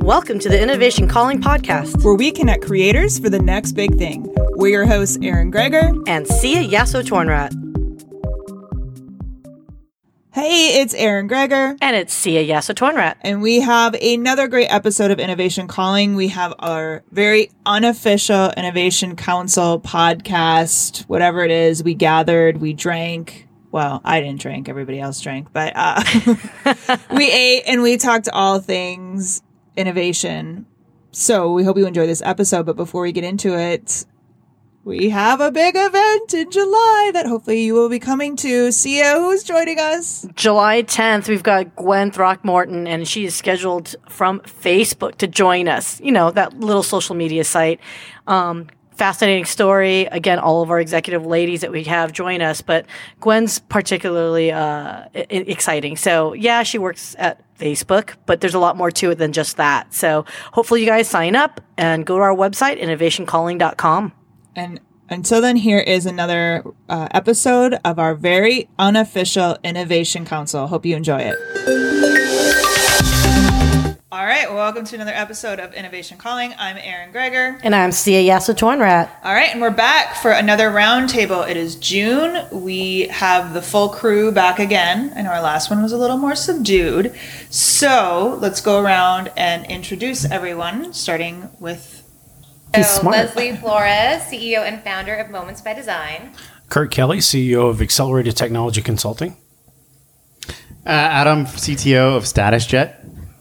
Welcome to the Innovation Calling Podcast, where we connect creators for the next big thing. We're your hosts, Aaron Greger and Sia Yasso-Tornrat. Hey, it's Aaron Greger. And it's Sia Yasso-Tornrat. And we have another great episode of Innovation Calling. We have our very unofficial Innovation Council podcast, whatever it is. We gathered, we drank. Well, I didn't drink, everybody else drank, but we ate and we talked all things innovation. So we hope you enjoy this episode. But before we get into it, we have a big event in July that hopefully you will be coming to. Sia, who's joining us? July 10th, we've got Gwen Throckmorton, and she is scheduled from Facebook to join us. You know, that little social media site. Fascinating story. Again, all of our executive ladies that we have join us, but Gwen's particularly exciting. So yeah, she works at Facebook, but there's a lot more to it than just that. So hopefully you guys sign up and go to our website, innovationcalling.com. And until then, here is another episode of our very unofficial Innovation Council. Hope you enjoy it. All right, welcome to another episode of Innovation Calling. I'm Aaron Greger. And I'm Sia Yasso-Tornrat. All right, and we're back for another roundtable. It is June. We have the full crew back again. I know our last one was a little more subdued. So let's go around and introduce everyone, starting with... Leslie Flores, CEO and founder of Moments by Design. Kurt Kelly, CEO of Accelerated Technology Consulting. Adam, CTO of StatusJet.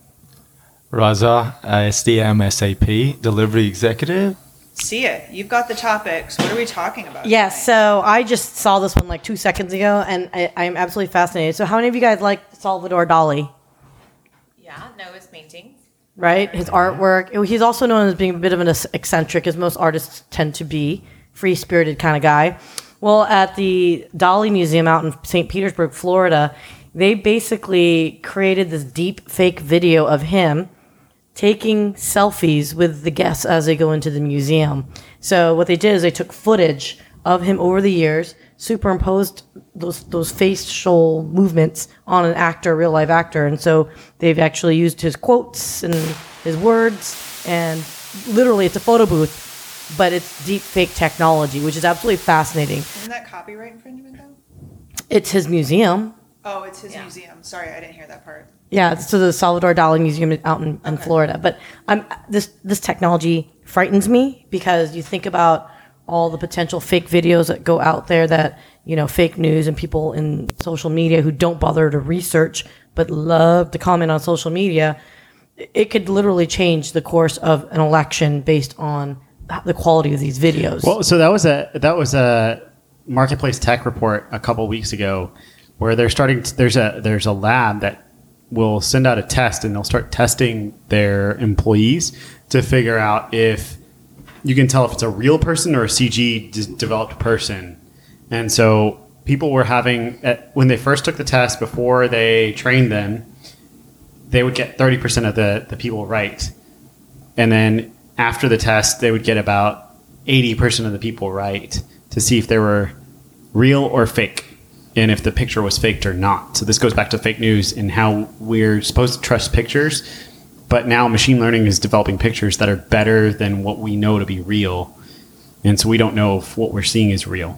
Raza, SDM SAP, Delivery Executive. Sia, you've got the topics. What are we talking about? Yeah, so I just saw this one like 2 seconds ago, and I am absolutely fascinated. So how many of you guys like Salvador Dali? Yeah, Noah's paintings. Right? His artwork. He's also known as being a bit of an eccentric, as most artists tend to be, free-spirited kind of guy. Well, at the Dali Museum out in St. Petersburg, Florida, they basically created this deep fake video of him taking selfies with the guests as they go into the museum. So what they did is they took footage of him over the years, superimposed those facial movements on an actor, real life actor. And so they've actually used his quotes and his words, and literally it's a photo booth, but it's deep fake technology, which is absolutely fascinating. Isn't that copyright infringement though? It's his museum. Oh, it's his museum. Sorry, I didn't hear that part. Yeah, so the Salvador Dali Museum out in Florida. But this technology frightens me because you think about all the potential fake videos that go out there that, you know, fake news and people in social media who don't bother to research but love to comment on social media. It could literally change the course of an election based on the quality of these videos. Well, so that was a Marketplace Tech report a couple weeks ago where they're starting to, there's a lab that will send out a test and they'll start testing their employees to figure out if you can tell if it's a real person or a CG developed person. And so people were having, when they first took the test before they trained them, they would get 30% of the people right. And then after the test, they would get about 80% of the people right to see if they were real or fake, and if the picture was faked or not. So this goes back to fake news and how we're supposed to trust pictures, but now machine learning is developing pictures that are better than what we know to be real. And so we don't know if what we're seeing is real.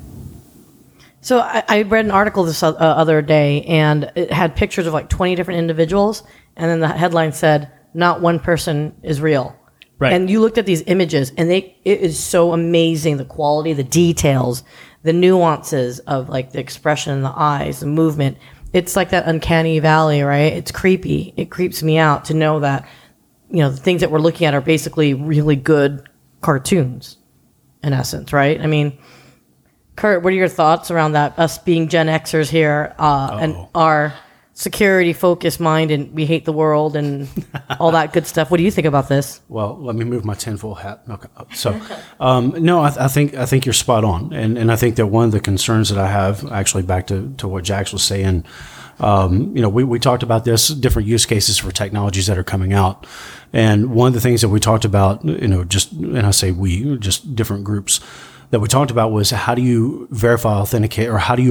So I read an article this other day, and it had pictures of like 20 different individuals, and then the headline said, not one person is real. Right. And you looked at these images, and it is so amazing, the quality, the details, the nuances of like the expression in the eyes, the movement. It's like that uncanny valley, right? It's creepy. It creeps me out to know that, you know, the things that we're looking at are basically really good cartoons, in essence, right? I mean, Kurt, what are your thoughts around that? Us being Gen Xers here, and our security-focused mind, and we hate the world and all that good stuff. What do you think about this? Well, let me move my tinfoil hat. Okay. So, no, I think you're spot on, and I think that one of the concerns that I have, actually, back to what Jax was saying, you know, we talked about this, different use cases for technologies that are coming out, and one of the things that we talked about, you know, just, and I say we, just different groups that we talked about was how do you verify, authenticate, or how do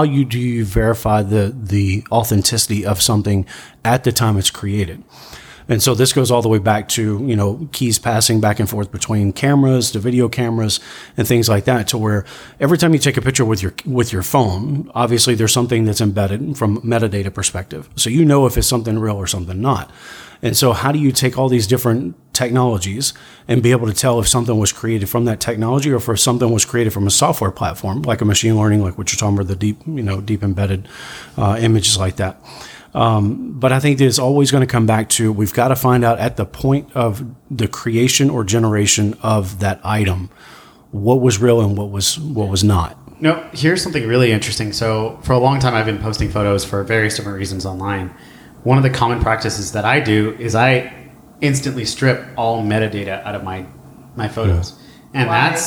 you verify the authenticity of something at the time it's created? And so this goes all the way back to, keys passing back and forth between cameras to video cameras and things like that, to where every time you take a picture with your phone, obviously there's something that's embedded from a metadata perspective. So you know if it's something real or something not. And so how do you take all these different technologies and be able to tell if something was created from that technology or if something was created from a software platform, like a machine learning, like what you're talking about, the deep embedded images like that. But I think that it's always going to come back to, we've got to find out at the point of the creation or generation of that item, what was real and what was not. No, here's something really interesting. So for a long time, I've been posting photos for various different reasons online. One of the common practices that I do is I instantly strip all metadata out of my photos. And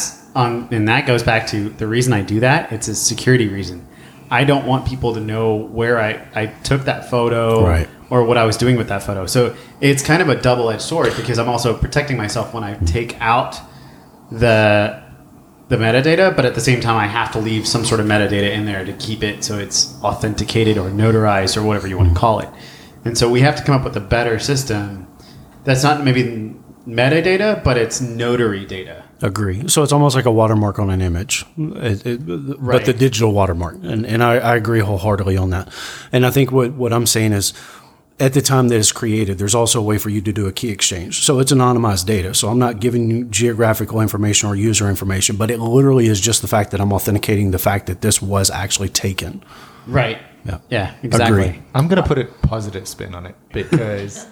and that goes back to the reason I do that. It's a security reason. I don't want people to know where I took that photo or what I was doing with that photo. So it's kind of a double-edged sword, because I'm also protecting myself when I take out the metadata, but at the same time I have to leave some sort of metadata in there to keep it so it's authenticated or notarized or whatever you want to call it. And so we have to come up with a better system that's not maybe metadata, but it's notary data. Agree. So it's almost like a watermark on an image, but the digital watermark. And I agree wholeheartedly on that. And I think what I'm saying is, at the time that it's created, there's also a way for you to do a key exchange. So it's anonymized data. So I'm not giving you geographical information or user information, but it literally is just the fact that I'm authenticating the fact that this was actually taken. Right. Yeah, exactly. Agree. I'm going to put a positive spin on it, because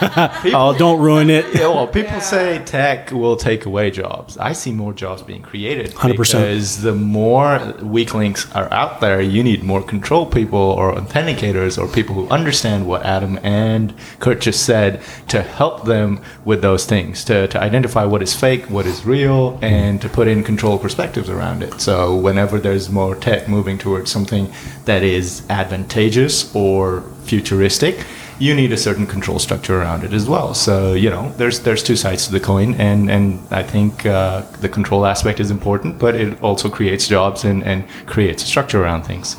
don't ruin it. People say tech will take away jobs. I see more jobs being created 100%. because the more weak links are out there, you need more control people or authenticators or people who understand what Adam and Kurt just said to help them with those things, to identify what is fake, what is real, and to put in control perspectives around it. So whenever there's more tech moving towards something that is advantageous or futuristic, you need a certain control structure around it as well. So, there's two sides to the coin, and I think the control aspect is important, but it also creates jobs and creates a structure around things.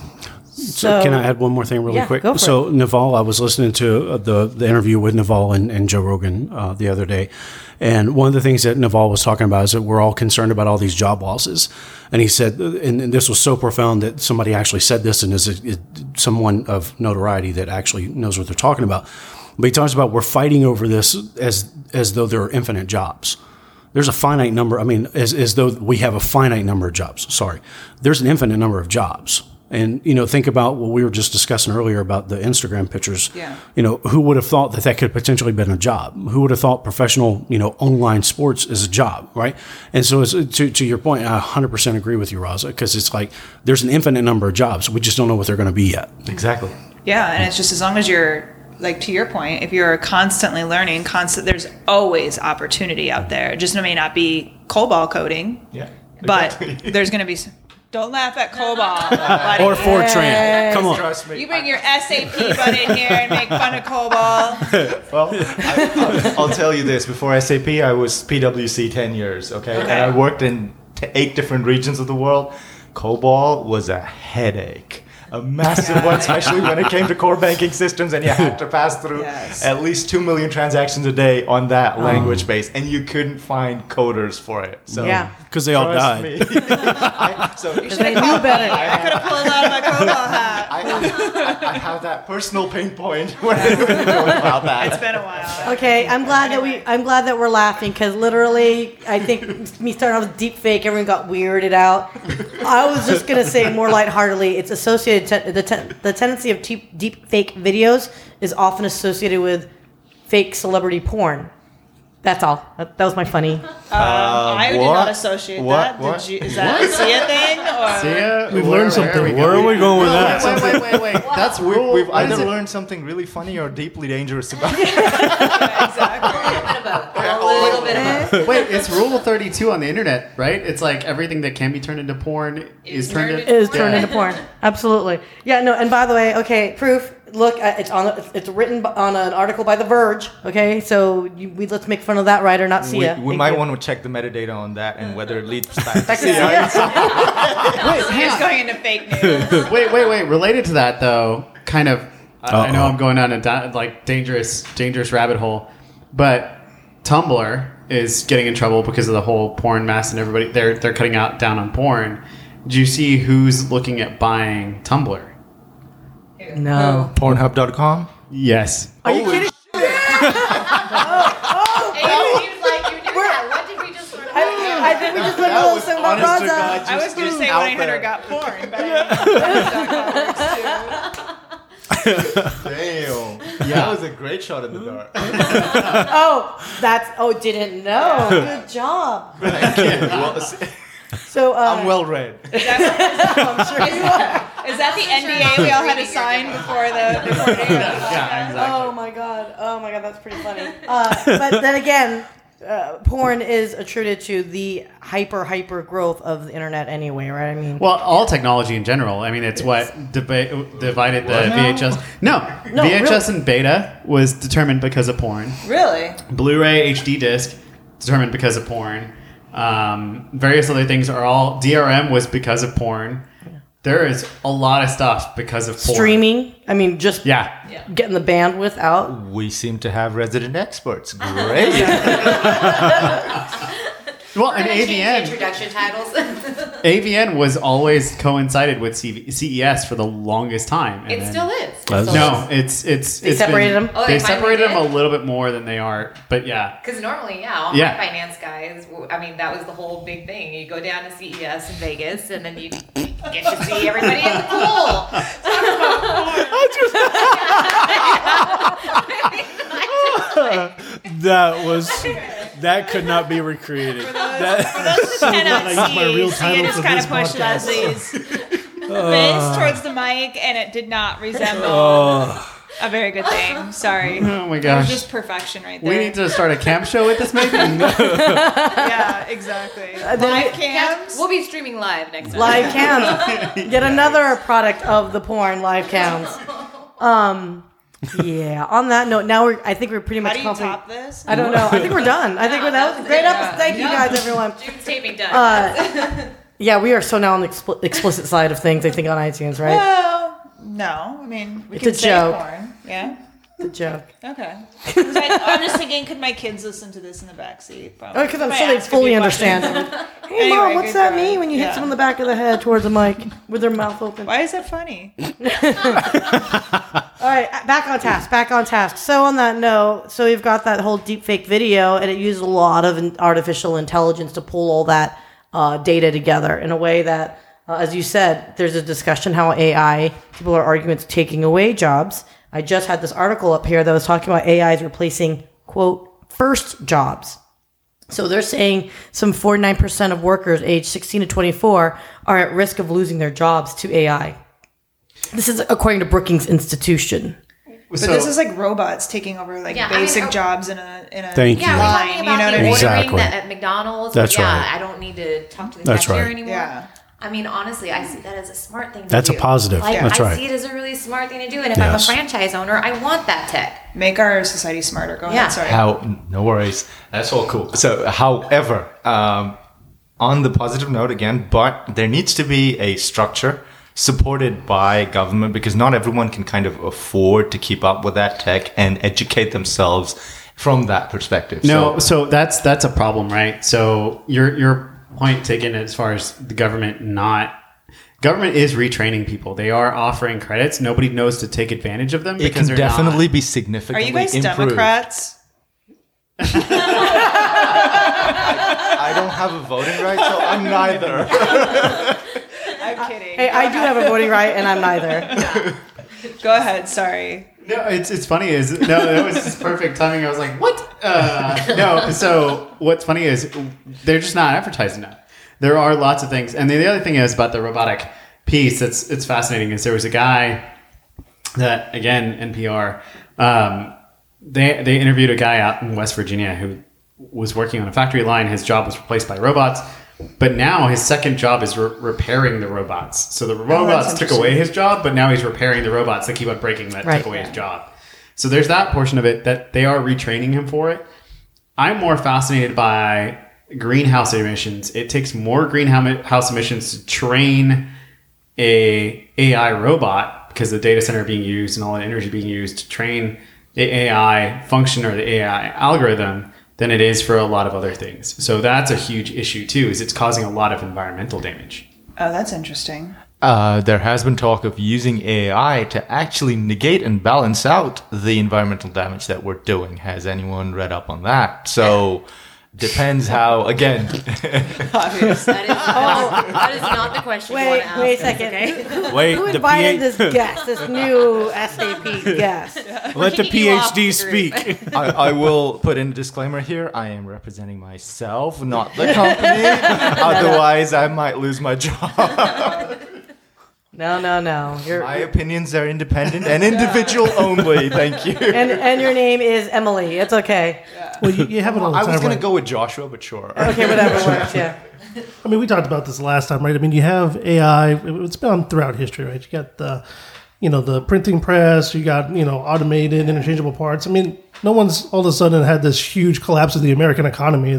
So can I add one more thing really quick? Go for so it. Naval, I was listening to the interview with Naval and Joe Rogan the other day. And one of the things that Naval was talking about is that we're all concerned about all these job losses. And he said, and this was so profound that somebody actually said this, and is someone of notoriety that actually knows what they're talking about. But he talks about we're fighting over this as though there are infinite jobs. There's a finite number. I mean, as though we have a finite number of jobs. Sorry. There's an infinite number of jobs. And, think about what we were just discussing earlier about the Instagram pictures. Yeah. Who would have thought that could potentially been a job? Who would have thought professional, online sports is a job, right? And so to your point, I 100% agree with you, Raza, because it's like there's an infinite number of jobs. We just don't know what they're going to be yet. Exactly. Yeah, and it's just as long as you're, like, to your point, if you're constantly learning, there's always opportunity out there. It just may not be COBOL coding. Yeah. Exactly. But there's going to be... Don't laugh at COBOL. buddy. Or Fortran. Come on. Trust me. You bring your SAP butt in here and make fun of COBOL. Well, I'll tell you this. Before SAP, I was PwC 10 years, okay? And I worked in 8 different regions of the world. COBOL was a headache. A massive one, especially when it came to core banking systems, and you had to pass through at least 2 million transactions a day on that language base, and you couldn't find coders for it. So because they all died. me. They knew better. I could have pulled out my COBOL hat. I have that personal pain point when I know about that. It's been a while. Okay, I'm glad that we're laughing, because literally, I think me starting off with deep fake, everyone got weirded out. I was just gonna say more lightheartedly, it's associated. The tendency of deep fake videos is often associated with fake celebrity porn. That's all. That was my funny. I did not associate that. Did you? Is that a Sia thing? Or? Sia, We've learned something. Where are we going with that? Wait. That's We've either learned something really funny or deeply dangerous about it. A little bit of both. Wait, it's Rule 32 on the internet, right? It's like everything that can be turned into porn is turned into porn. Absolutely. Yeah. No. And by the way, okay, proof. Look, it's written on an article by The Verge. Okay, so let's make fun of that writer, not Sia. We might want to check the metadata on that and whether it leads back to Sia. He's going into fake news. Wait. Related to that, though, kind of, I know I'm going down a dangerous rabbit hole. But Tumblr is getting in trouble because of the whole porn mess and everybody they're cutting down on porn. Do you see who's looking at buying Tumblr? No. Pornhub.com? Yes. Are you kidding? Hey, he was like, you knew that. What did we just learn about you? I think we just learned a little something about Raza. I was going to say out 1-800 there. got porn, but I mean, Damn. That was a great shot in the dark. Didn't know. Good job. Well, So, I'm well read. is that the NDA we all had to sign before the recording? Yeah, exactly. Oh my god, that's pretty funny. But then again, porn is attributed to the hyper growth of the internet anyway, right? I mean, Well, all technology in general. I mean, it's what divided the VHS. No, VHS and beta was determined because of porn. Really? Blu-ray HD disc determined because of porn. Various other things are all DRM was because of porn. There is a lot of stuff because of porn. streaming. I mean, just Yeah. getting the bandwidth out. We seem to have resident experts. Great. Well, and Change the AVN. introduction titles. AVN was always coincided with CES for the longest time. And It then- still is. No, it's They separated them? Oh, They they finally separated them a did? little bit more than they are, but yeah. Because normally, all Yeah. my finance guys, I mean, that was the whole big thing. You go down to CES in Vegas, and then you get to see everybody at the pool. That could not be recreated. Cannot use my real see. title You just for kind this of pushed podcast. Leslie's face towards the mic, and it did not resemble a very good thing. Sorry. Oh my It was gosh. just perfection right there. We need to start a camp show with this, maybe? Yeah, exactly. Live cams. We'll be streaming live next time. Live cams. Yet another product of the porn, live cams. Yeah. On that note, now I think we're pretty How much do you complete. top this? I don't know. I think we're done. I think that was a great episode. Thank you guys, everyone. June's taping done. Yeah, we are so now on the explicit side of things. I think on iTunes, right? Well, no. I mean, we It's can a say joke. porn. Yeah. The joke. Okay. 'Cause I'm just thinking, could my kids listen to this in the backseat? Oh, because I'm sure they fully understand. Hey, Anyway, Mom, what's good that try. mean when you hit Yeah. someone in the back of the head towards the mic with their mouth open? Why is that funny? All right, back on task. So on that note, so we've got that whole deep fake video, and it used a lot of artificial intelligence to pull all that data together in a way that, as you said, there's a discussion how AI, people are arguing it's taking away jobs. I just had this article up here that was talking about AI is replacing, quote, first jobs. So they're saying some 49% of workers aged 16 to 24 are at risk of losing their jobs to AI. This is according to Brookings Institution. But this is like robots taking over like Yeah, I mean, basic jobs in a Thank Yeah, you. we're line. talking You about know what the I mean? ordering Exactly. that at McDonald's. That's yeah, right. I don't need to talk to the That's cashier right. anymore. Yeah. I mean, honestly, I see that as a smart thing to That's do. a positive. Like, That's I right. see it as a really smart thing to do. And if Yes. I'm a franchise owner, I want that tech. Make our society smarter. Go Yeah. ahead. Sorry. No worries. That's all cool. So, however, on the positive note again, but there needs to be a structure supported by government because not everyone can kind of afford to keep up with that tech and educate themselves from that perspective. No, so that's a problem, right? So your point taken as far as the government is retraining people. They are offering credits. Nobody knows to take advantage of them it because can they're definitely not. be Are significantly you guys improved. Democrats? I don't have a voting right, so I'm neither. I'm kidding. Hey, I do have a voting right, and I'm neither. Go ahead. Sorry. No, it's funny that was just perfect timing. I was like, what? No, so what's funny is they're just not advertising that. There are lots of things. And the other thing is about the robotic piece it's fascinating is there was a guy that, again, NPR, they interviewed a guy out in West Virginia who was working on a factory line. His job was replaced by robots. But now his second job is repairing the robots. So the robots took away his job, but now he's repairing the robots that keep on breaking that took away his job. So there's that portion of it that they are retraining him for it. I'm more fascinated by greenhouse emissions. It takes more greenhouse emissions to train a AI robot because the data center being used and all the energy being used to train the AI function or the AI algorithm than it is for a lot of other things. So that's a huge issue too, is it's causing a lot of environmental damage. Oh, that's interesting. There has been talk of using AI to actually negate and balance out the environmental damage that we're doing. Has anyone read up on that? So depends how, again. That is not the question you want to ask. Wait a us, second. okay? Wait, Who the invited PhD, this guest, this new SAP guest? let the kicking you off PhD the group. speak. I will put in a disclaimer here. I am representing myself, not the company. Otherwise, I might lose my job. No. My opinions are independent and individual only. Thank you. And your name is Emily. It's okay. Well, you have it all the I time. was going right? to go with Joshua, but sure. Okay, whatever works. Yeah. I mean, we talked about this last time, right? I mean, you have AI. It's been throughout history, right? You got the printing press. You got automated, interchangeable parts. I mean, no one's all of a sudden had this huge collapse of the American economy.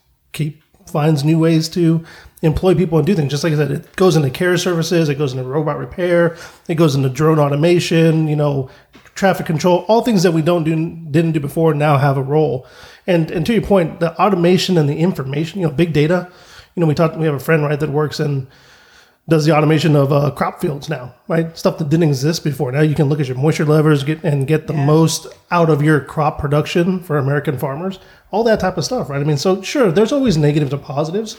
Finds new ways to employ people and do things. Just like I said, it goes into care services, it goes into robot repair, it goes into drone automation, traffic control, all things that we didn't do before now have a role. And to your point, the automation and the information, big data. We have a friend, right, that works and does the automation of crop fields now, right? Stuff that didn't exist before. Now you can look at your moisture levels get the most out of your crop production for American farmers. All that type of stuff, right? I mean, so sure, there's always negatives and positives.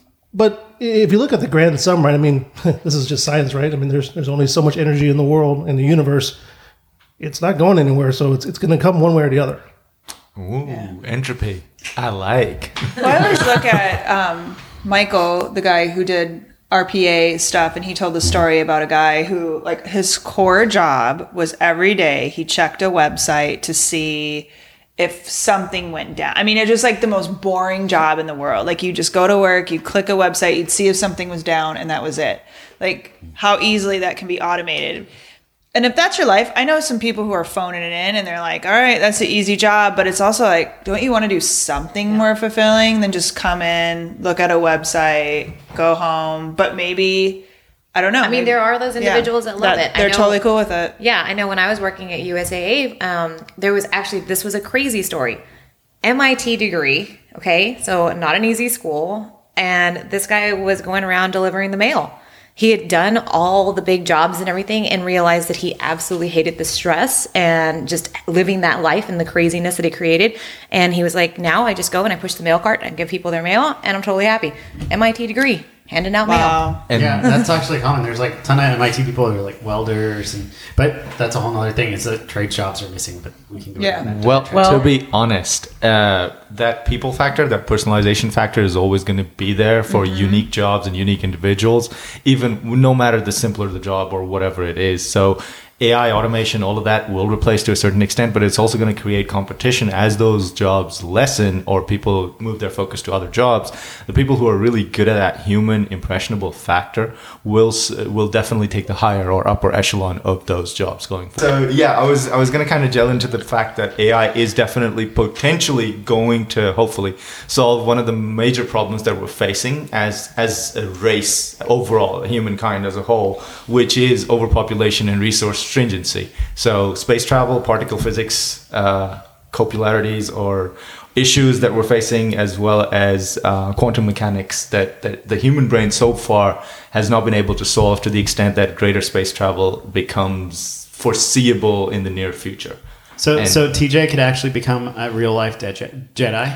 But if you look at the grand sum, right, I mean, this is just science, right? I mean, there's only so much energy in the world, in the universe. It's not going anywhere, so it's going to come one way or the other. Ooh, entropy. I like. Well, I always look at Michael, the guy who did RPA stuff, and he told the story about a guy who, like, his core job was every day he checked a website to see if something went down. I mean, it's just like the most boring job in the world. Like, you just go to work, you click a website, you'd see if something was down, and that was it. Like, how easily that can be automated. And if that's your life, I know some people who are phoning it in and they're like, all right, that's an easy job. But it's also like, don't you want to do something more fulfilling than just come in, look at a website, go home? But maybe, I don't know. I mean, there are those individuals that love it. I They're know- totally cool with it. Yeah, I know when I was working at USAA, there was actually, this was a crazy story. MIT degree, okay, so not an easy school. And this guy was going around delivering the mail. He had done all the big jobs and everything and realized that he absolutely hated the stress and just living that life and the craziness that it created. And he was like, now I just go and I push the mail cart and give people their mail and I'm totally happy. MIT degree, handing out mail. Wow. And Yeah, that's actually common. There's like a ton of MIT people who are like welders, but that's a whole other thing. Is that trade jobs are missing, but we can go Yeah. into that. Well, to be honest, that people factor, that personalization factor is always going to be there for unique jobs and unique individuals, even no matter the simpler the job or whatever it is. So AI, automation, all of that will replace to a certain extent, but it's also going to create competition as those jobs lessen or people move their focus to other jobs. The people who are really good at that human impressionable factor will definitely take the higher or upper echelon of those jobs going forward. So yeah, I was going to kind of gel into the fact that AI is definitely potentially going to hopefully solve one of the major problems that we're facing as a race overall, humankind as a whole, which is overpopulation and resource stringency. So space travel, particle physics, copularities, or issues that we're facing, as well as quantum mechanics that the human brain so far has not been able to solve to the extent that greater space travel becomes foreseeable in the near future. So And- TJ could actually become a real life Jedi.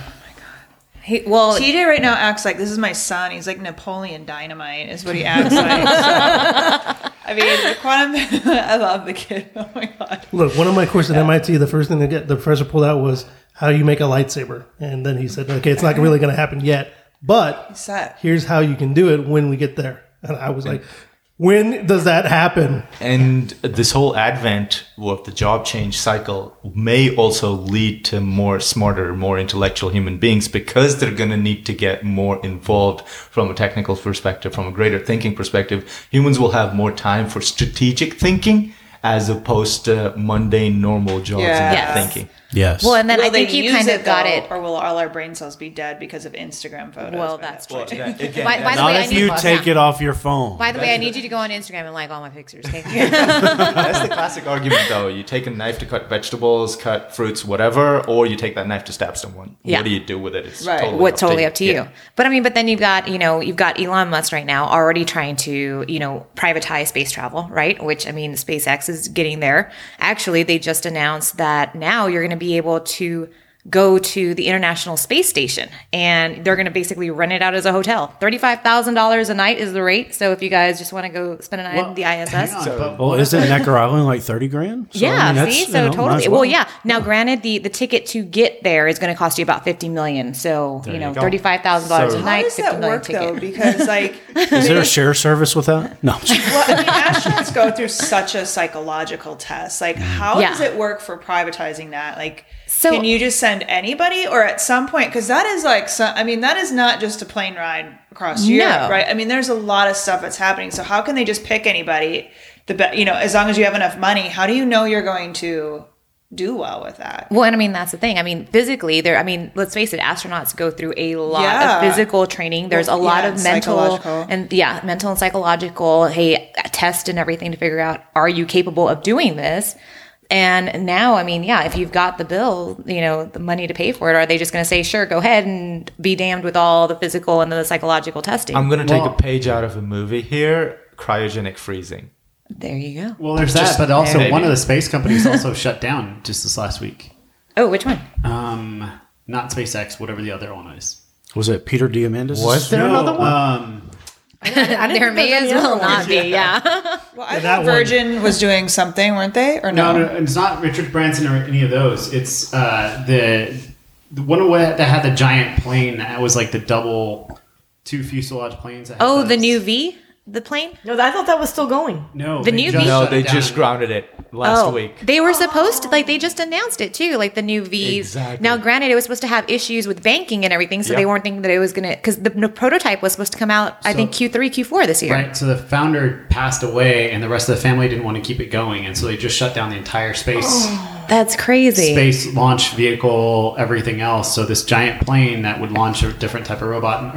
TJ right now acts like, this is my son. He's like Napoleon Dynamite is what he acts like. So, I mean, the quantum, I love the kid. Oh my God. Look, one of my courses at MIT, the first thing the professor pulled out was how you make a lightsaber. And then he said, okay, it's not really going to happen yet, but Set. here's how you can do it when we get there. And I was like, when does that happen? And this whole advent of the job change cycle may also lead to more smarter, more intellectual human beings, because they're going to need to get more involved from a technical perspective, from a greater thinking perspective. Humans will have more time for strategic thinking as opposed to mundane, normal jobs Yeah. and Yes. thinking. Yes. Well, and then Will I think they you use kind of got though, it. or will all our brain cells be dead because of Instagram photos? Well, by that's that true. point? By Again, the Not way, I if need you to- take it off your phone. By the way, I need you to go on Instagram and like all my pictures. Okay? That's the classic argument, though. You take a knife to cut vegetables, cut fruits, whatever, or you take that knife to stab someone. Yeah. What do you do with it? It's Right. totally Up to you. Yeah. But I mean, but then you've got Elon Musk right now already trying to, privatize space travel, right? Which I mean, SpaceX is getting there. Actually, they just announced that now you're going to be able to go to the International Space Station and they're going to basically rent it out as a hotel. $35,000 a night is the rate. So if you guys just want to go spend a night at the ISS. Hang on, but Well, isn't Necker Island like 30 grand? So, Yeah, I mean, that's, see, you so know, might totally. as Well, yeah. Now, granted, the ticket to get there is going to cost you about $50 million. So you go. $35,000 So- a How night, does $50 that million work ticket. though? Because like, Is there a share service with that? No. well, I mean, astronauts go through such a psychological test. Like, how Yeah. does it work for privatizing that? Like, So- can you just send anybody, or at some point, because that is like, that is not just a plane ride across Europe, right? I mean, there's a lot of stuff that's happening. So how can they just pick anybody? As long as you have enough money, how do you know you're going to do well with that? Well, and I mean, that's the thing. I mean, physically, let's face it, astronauts go through a lot Yeah. of physical training. There's a lot of mental mental and psychological, test and everything to figure out, are you capable of doing this? And now, I mean, yeah, if you've got the bill, the money to pay for it, are they just going to say, sure, go ahead and be damned with all the physical and the psychological testing? I'm going to take Well- a page out of a movie here. Cryogenic freezing. There you go. Well, there's that, but also maybe. one of the space companies also shut down just this last week. Oh, which one? Not SpaceX, whatever the other one is. Was it Peter Diamandis? Was there another one? There may as well not be, yeah. Well, I that thought one- Virgin was doing something, weren't they? Or No, it's not Richard Branson or any of those. It's the one that had the giant plane that was like the double two fuselage planes. That had Oh, the those. new V? The plane? No, I thought that was still going. No, The they new just V? No, shut they it down. just grounded it last week. They were supposed to, they just announced it too, like the new V's. Exactly. Now, granted, it was supposed to have issues with banking and everything, so Yeah. they weren't thinking that it was going to, because the prototype was supposed to come out, I think, Q3, Q4 this year. Right, so the founder passed away, and the rest of the family didn't want to keep it going, and so they just shut down the entire That's crazy. space launch vehicle, everything else. So this giant plane that would launch a different type of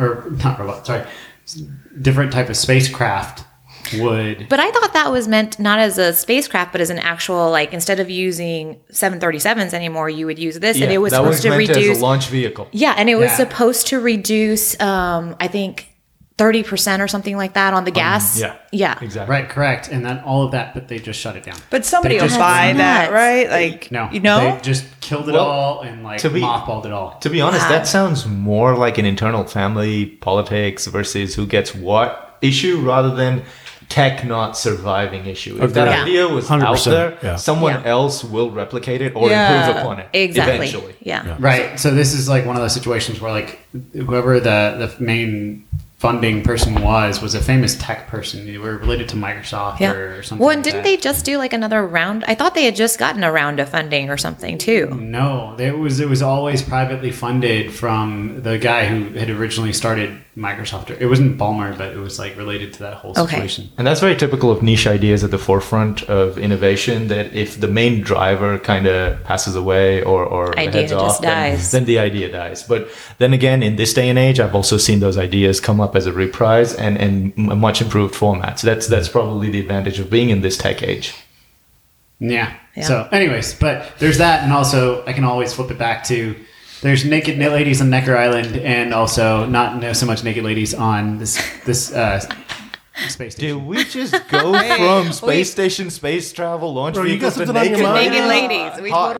different type of spacecraft would. But I thought that was meant not as a spacecraft, but as an actual, like, instead of using 737s anymore, you would use this, and it was that supposed was to meant reduce. as a launch vehicle. Yeah, and it was Yeah. supposed to reduce, I think, 30% or something like that on the gas. Yeah. Exactly. Right, correct. And then all of that, but they just shut it down. But somebody They will just- buy that, nuts. right? Like, No, They they just killed it Well, all and like to be- mothballed it all. To be honest, Wow. that sounds more like an internal family politics versus who gets what issue rather than tech not surviving issue. If that Agreed. idea was 100%, out there, yeah. someone else will replicate it or Yeah. improve upon it Exactly. eventually. Yeah. Right. So this is like one of those situations where like whoever the main funding person was a famous tech person. They were related to Microsoft Yeah. or something. Well, and like didn't that. they just do like another round? I thought they had just gotten a round of funding or something too. No, it was always privately funded from the guy who had originally started Microsoft. It wasn't Ballmer, but it was like related to that whole Okay. situation. And that's very typical of niche ideas at the forefront of innovation, that if the main driver kind of passes away or Idea heads just off, dies. then the idea dies. But then again, in this day and age, I've also seen those ideas come up as a reprise and much improved formats. That's probably the advantage of being in this tech age. Yeah. Yeah. So, anyways, but there's that, and also I can always flip it back to there's naked ladies on Necker Island, and also not so much naked ladies on this space station. Did we just go from space station, space travel, launch Bro, you got vehicles to something on your naked mind? ladies? Naked ladies. We Hot.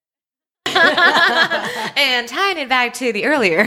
And tying it back to the earlier.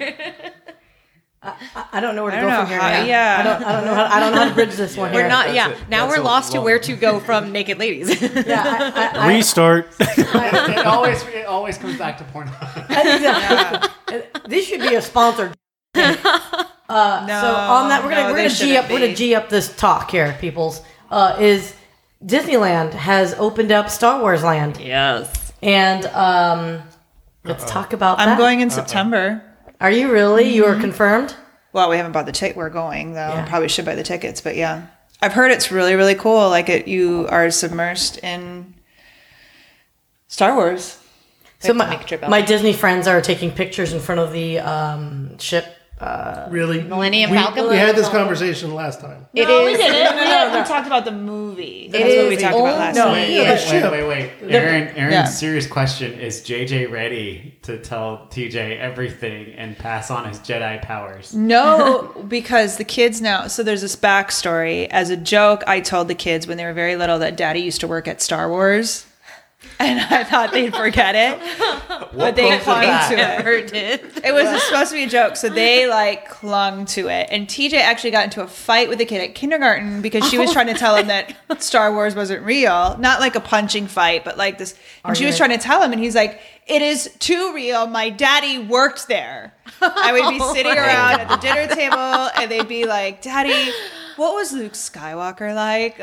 I don't know where to I go don't from know here. how- now. yeah. I don't know how to bridge this one here. We're not, That's yeah. it. Now That's we're a lost to long where one. to go from naked ladies. Yeah, Restart. it always comes back to porn. this should be a sponsored. So on that, we're gonna G up this talk here, peoples. Is Disneyland has opened up Star Wars Land, Yes. and let's talk about that. I'm going in September. Are you really? You are confirmed. Well, we haven't bought the ticket. We're going though. Yeah. Probably should buy the tickets, but yeah, I've heard it's really, really cool. Like you are submersed in Star Wars. So to make a trip out. my Disney friends are taking pictures in front of the ship. Really? Millennium we, Falcon? We had this conversation last time. It No, we is. didn't. We talked about the movie. That's is what we talked about last only- time. Yeah, the ship. Wait. Aaron's Yeah. serious question is JJ ready to tell TJ everything and pass on his Jedi powers? No, because the kids now. So there's this backstory. As a joke, I told the kids when they were very little that Daddy used to work at Star Wars, and I thought they'd forget it, but they clung to it. Never did. It was supposed to be a joke, so they like clung to it. And TJ actually got into a fight with a kid at kindergarten because she was trying to tell him that Star Wars wasn't real. Not like a punching fight, but like this. And she was trying to tell him, and he's like, "It is too real. My daddy worked there." I would be sitting around at the dinner table, and they'd be like, "Daddy, what was Luke Skywalker like?"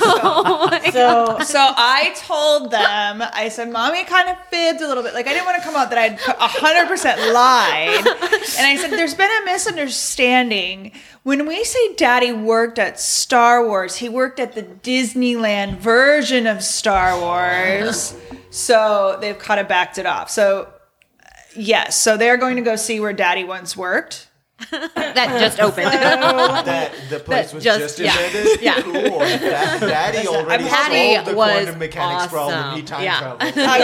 So I told them, I said, Mommy kind of fibbed a little bit. Like, I didn't want to come out that I'd 100% lied. And I said, there's been a misunderstanding. When we say Daddy worked at Star Wars, he worked at the Disneyland version of Star Wars. So they've kind of backed it off. So, yes. So they're going to go see where Daddy once worked. That just opened. That the place was just invented. yeah. Cool. Daddy already Patty solved the was quantum mechanics problem. He awesome. time Yeah. traveled.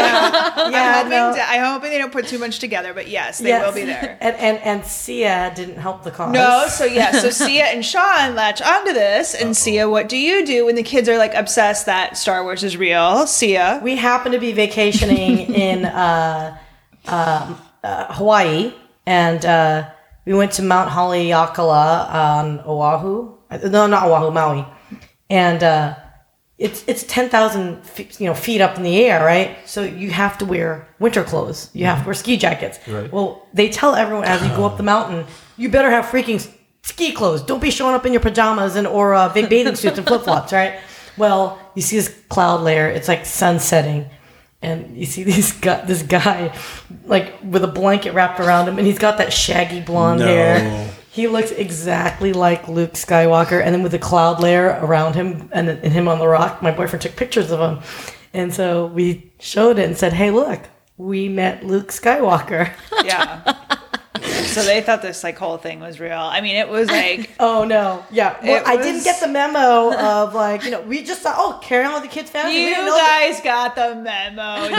I'm hoping they don't put too much together, but yes, they will be there. And Sia didn't help the cause. No, so Sia and Sean latch onto this. And Sia, what do you do when the kids are like obsessed that Star Wars is real? Sia. We happen to be vacationing in Hawaii, and we went to Mount Haleakala on Oahu. No, not Oahu, Maui. And it's 10,000 feet up in the air, right? So you have to wear winter clothes. You have to wear ski jackets. Right. Well, they tell everyone as you go up the mountain, you better have freaking ski clothes. Don't be showing up in your pajamas or big bathing suits and flip-flops, right? Well, you see this cloud layer. It's like sun setting. And you see this guy, like, with a blanket wrapped around him, and he's got that shaggy blonde hair. He looks exactly like Luke Skywalker, and then with the cloud layer around him and him on the rock, my boyfriend took pictures of him. And so we showed it and said, hey, look, we met Luke Skywalker. Yeah. So they thought this like whole thing was real. I mean, it was like, Oh, no. Yeah. Well, I didn't get the memo of, like, we just thought, carry on with the kids' family. you We didn't know that- guys got the memo. Don't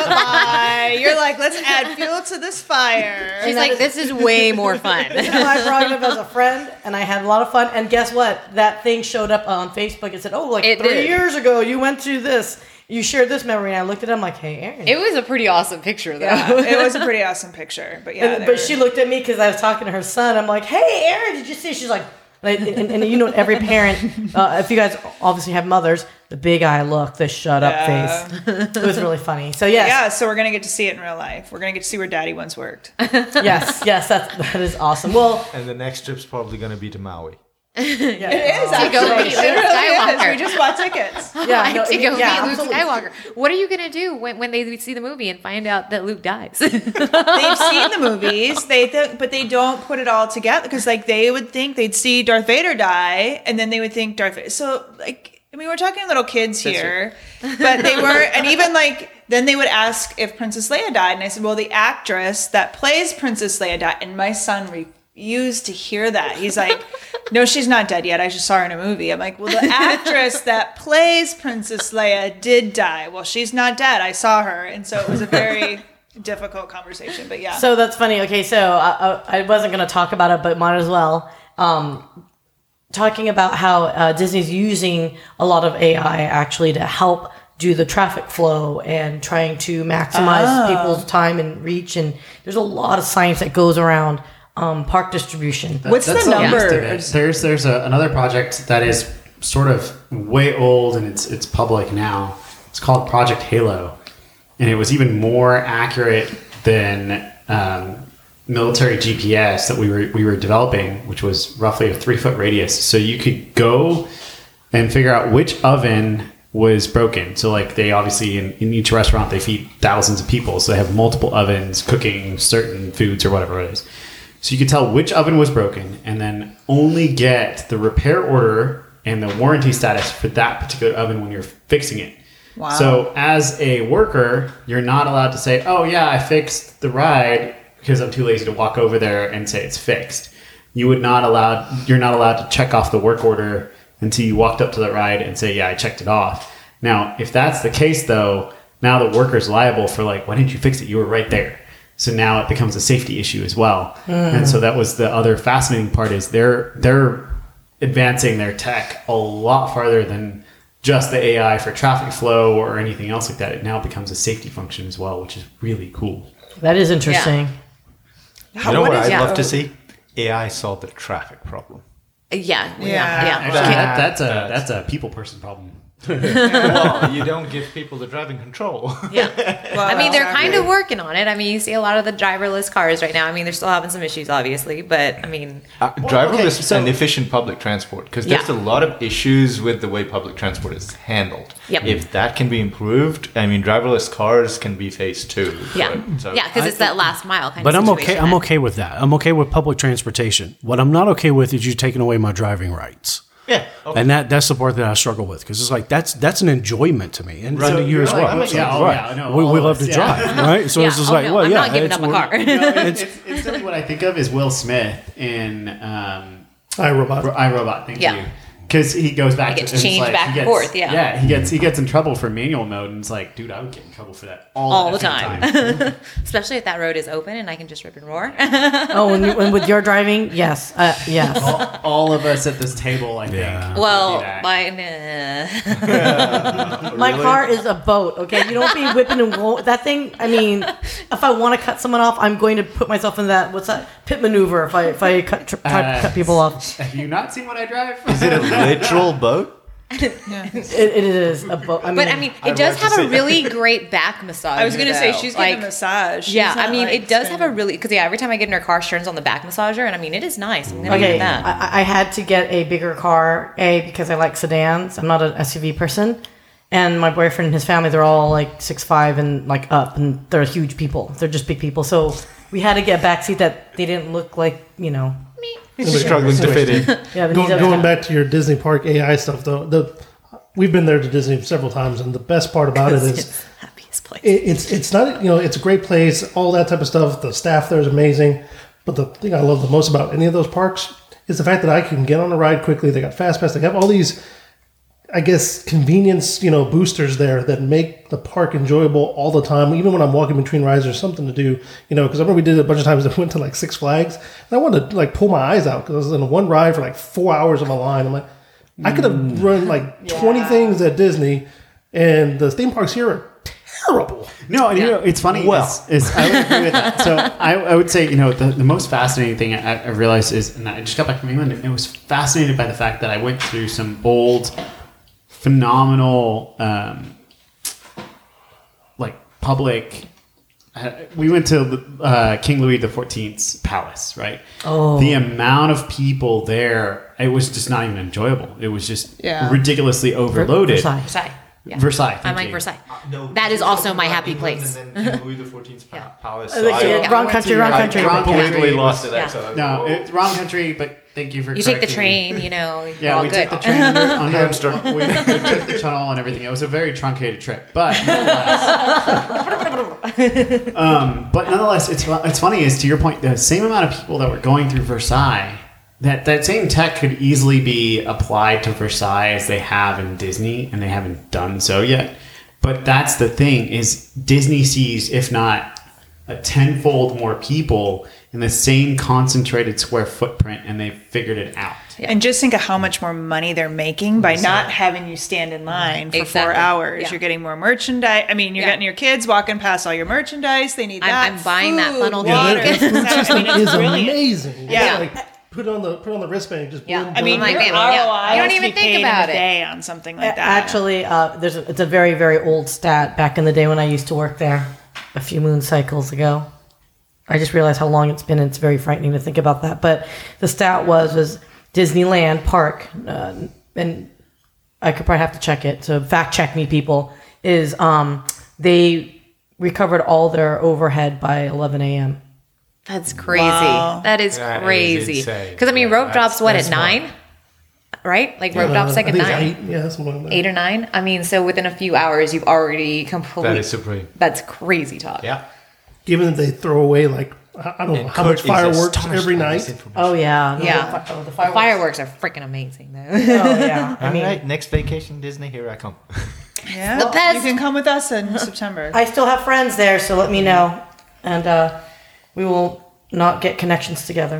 lie. You're like, let's add fuel to this fire. She's like, this is way more fun. This is my prerogative as a friend, and I had a lot of fun. And guess what? That thing showed up on Facebook and said, It 3 did. years ago, you went to this. You shared this memory. And I looked at it. I'm like, hey, Aaron. It was a pretty awesome picture, though. Yeah, it was a pretty awesome picture. But yeah, But she looked at me because I was talking to her son. I'm like, hey, Aaron, did you see? She's like, and every parent, if you guys obviously have mothers, the big eye look, the shut up face. It was really funny. So, yes. Yeah, so we're going to get to see it in real life. We're going to get to see where Daddy once worked. Yes, that is awesome. Well, And the next trip's probably going to be to Maui. It is To go actually. meet It Luke really is. Skywalker. We just bought tickets. yeah, no, to go meet Luke absolutely. Skywalker. What are you going to do when they see the movie and find out that Luke dies? They've seen the movies, but they don't put it all together because, like, they would think they'd see Darth Vader die, and then they would think Darth Vader. So, like, I mean, we're talking little kids here, but they were, and even like, then they would ask if Princess Leia died, and I said, well, the actress that plays Princess Leia died, and my son refused to hear that. He's like, no, she's not dead yet. I just saw her in a movie. I'm like, well, the actress that plays Princess Leia did die. Well, she's not dead. I saw her, and so it was a very difficult conversation. But yeah. So that's funny. Okay, so I wasn't going to talk about it, but might as well. Talking about how Disney's using a lot of AI actually to help do the traffic flow and trying to maximize people's time and reach. And there's a lot of science that goes around park distribution. What's the That's number? There's another project that is sort of way old and it's public now. It's called Project Halo, and it was even more accurate than military GPS that we were developing, which was roughly a 3-foot radius. So you could go and figure out which oven was broken. So like they obviously in each restaurant they feed thousands of people, so they have multiple ovens cooking certain foods or whatever it is. So you could tell which oven was broken and then only get the repair order and the warranty status for that particular oven when you're fixing it. Wow. So as a worker, you're not allowed to say, "Oh yeah, I fixed the ride," because I'm too lazy to walk over there and say it's fixed. You're not allowed to check off the work order until you walked up to the ride and say, "Yeah, I checked it off." Now, if that's the case, though, now the worker's liable for like, "Why didn't you fix it? You were right there." So now it becomes a safety issue as well. And so that was the other fascinating part is they're advancing their tech a lot farther than just the AI for traffic flow or anything else like that. It now becomes a safety function as well, which is really cool. That is interesting. You know what I'd yeah. love to see? AI solve the traffic problem. Yeah. Actually, that's a people person problem. Well, you don't give people the driving control. Yeah. I mean, they're kind of working on it. I mean, you see a lot of the driverless cars right now. I mean, they're still having some issues, obviously, but I mean, Driverless and efficient public transport, because there's a lot of issues with the way public transport is handled. Yep. If that can be improved, I mean, driverless cars can be phase 2. yeah, So because it's that last mile kind But of I'm okay. situation. I'm okay with that. I'm okay with public transportation. What I'm not okay with is you taking away my driving rights. Yeah. Okay. And that's the part that I struggle with because it's like that's an enjoyment to me, and to you as well. We love to drive, right? So it's just like, I'm not giving up a car. It's simply what I think of is Will Smith in iRobot. iRobot. Thank Yeah. you. Because he goes back He gets and it's changed like, back he and gets- forth, yeah. Yeah, he gets in trouble for manual mode, and it's like, dude, I would get in trouble for that all the effing time. Especially if that road is open and I can just rip and roar. Oh, when with your driving, yes, yes. all of us at this table, I think. Yeah. Well, do that. My car is a boat. Okay, you don't be whipping and that thing. I mean, if I want to cut someone off, I'm going to put myself in that pit maneuver. If I try to cut people off, Have you not seen what I drive? Is it a literal boat? it is a boat. But I mean, it does have a really great back massage. I was going to say though. she's like, getting a massage. She's Yeah, not, I mean, like, it does have a spinning. really because every time I get in her car, she turns on the back massager, and I mean, it is nice. I'm gonna Okay, give that. I had to get a bigger car, because I like sedans. I'm not an SUV person. And my boyfriend and his family, they're all like 6'5" and like up, and they're huge people. They're just big people. So we had to get a back seat that they didn't look like, Struggling to fit in. yeah. Going back to your Disney Park AI stuff, though, we've been there to Disney several times, and the best part about it is It's the happiest place. it's not, it's a great place, all that type of stuff. The staff there is amazing. But the thing I love the most about any of those parks is the fact that I can get on a ride quickly. They got Fast Pass. They have all these, I guess, convenience, boosters there that make the park enjoyable all the time. Even when I'm walking between rides, there's something to do, because I remember we did it a bunch of times. I went to like Six Flags, and I wanted to like pull my eyes out because I was in one ride for like 4 hours on a line. I'm like, I could have run like 20 things at Disney, and the theme parks here are terrible. No, and it's funny. Well, I would agree with that. So I would say, the most fascinating thing I realized is, and I just got back from England, and I was fascinated by the fact that I went through some old, phenomenal, public. We went to King Louis XIV's palace, right? Oh. The amount of people there, it was just not even enjoyable. It was just ridiculously overloaded. Versailles. Yeah. Versailles. I like Versailles. That is also my happy place. And then Louis XIV's palace. Wrong country, wrong country. Wrong completely country. lost it. Yeah. So No, it's wrong country, but thank you for You take the correcting me. train, you're Yeah, all we good. took the train under Hamster. we took the tunnel and everything. It was a very truncated trip, but nonetheless, it's funny is to your point, the same amount of people that were going through Versailles, that same tech could easily be applied to Versailles as they have in Disney, and they haven't done so yet. But that's the thing is Disney sees, if not a tenfold more people in the same concentrated square footprint, and they figured it out. And just think of how much more money they're making by not having you stand in line for 4 Exactly. hours. Yeah. You're getting more merchandise. I mean, you're getting your kids walking past all your merchandise. They need that. I'm buying that food, funnel water. cake. Their food system I mean, it's is brilliant. amazing. Yeah. It's like, put on the wristband, just Yeah. boom, I mean, I'm like, your man, ROI yeah. You don't has to even be think paid about in a it. day on something like that. Actually, it's a very, very old stat back in the day when I used to work there a few moon cycles ago. I just realized how long it's been, and it's very frightening to think about that. But the stat was Disneyland Park, and I could probably have to check it, so fact check me, people, is they recovered all their overhead by 11 a.m. That's crazy. Wow. That is That is crazy. insane. Because I mean, Yeah, rope drops that's at smart. 9, right? Like roped off I second think it's 9. 8. Yeah, something like that. 8 or 9. I mean, so within a few hours, you've already completely. That is supreme. That's crazy talk. Yeah. Given that they throw away like I don't know how much fireworks every night. Oh yeah, no, Yeah. The Fireworks are freaking amazing, though. Oh yeah. All right, next vacation Disney, here I come. Yeah, The best. you can come with us in September. I still have friends there, so let me know, and we will not get connections together.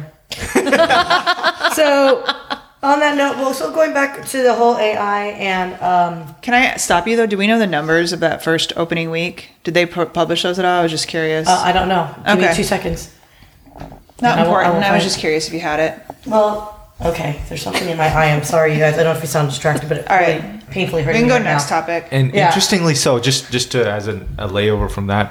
So, on that note, well, so going back to the whole AI and Can I stop you though? Do we know the numbers of that first opening week? Did they publish those at all? I was just curious. I don't know. Give me Okay. 2 seconds. Not I will important. I was find- just curious if you had it. Well, okay. There's something in my eye. I'm sorry, you guys. I don't know if you sound distracted, but it All really right. painfully We hurting can me go right next now. topic. And Yeah. interestingly so, just to as a layover from that,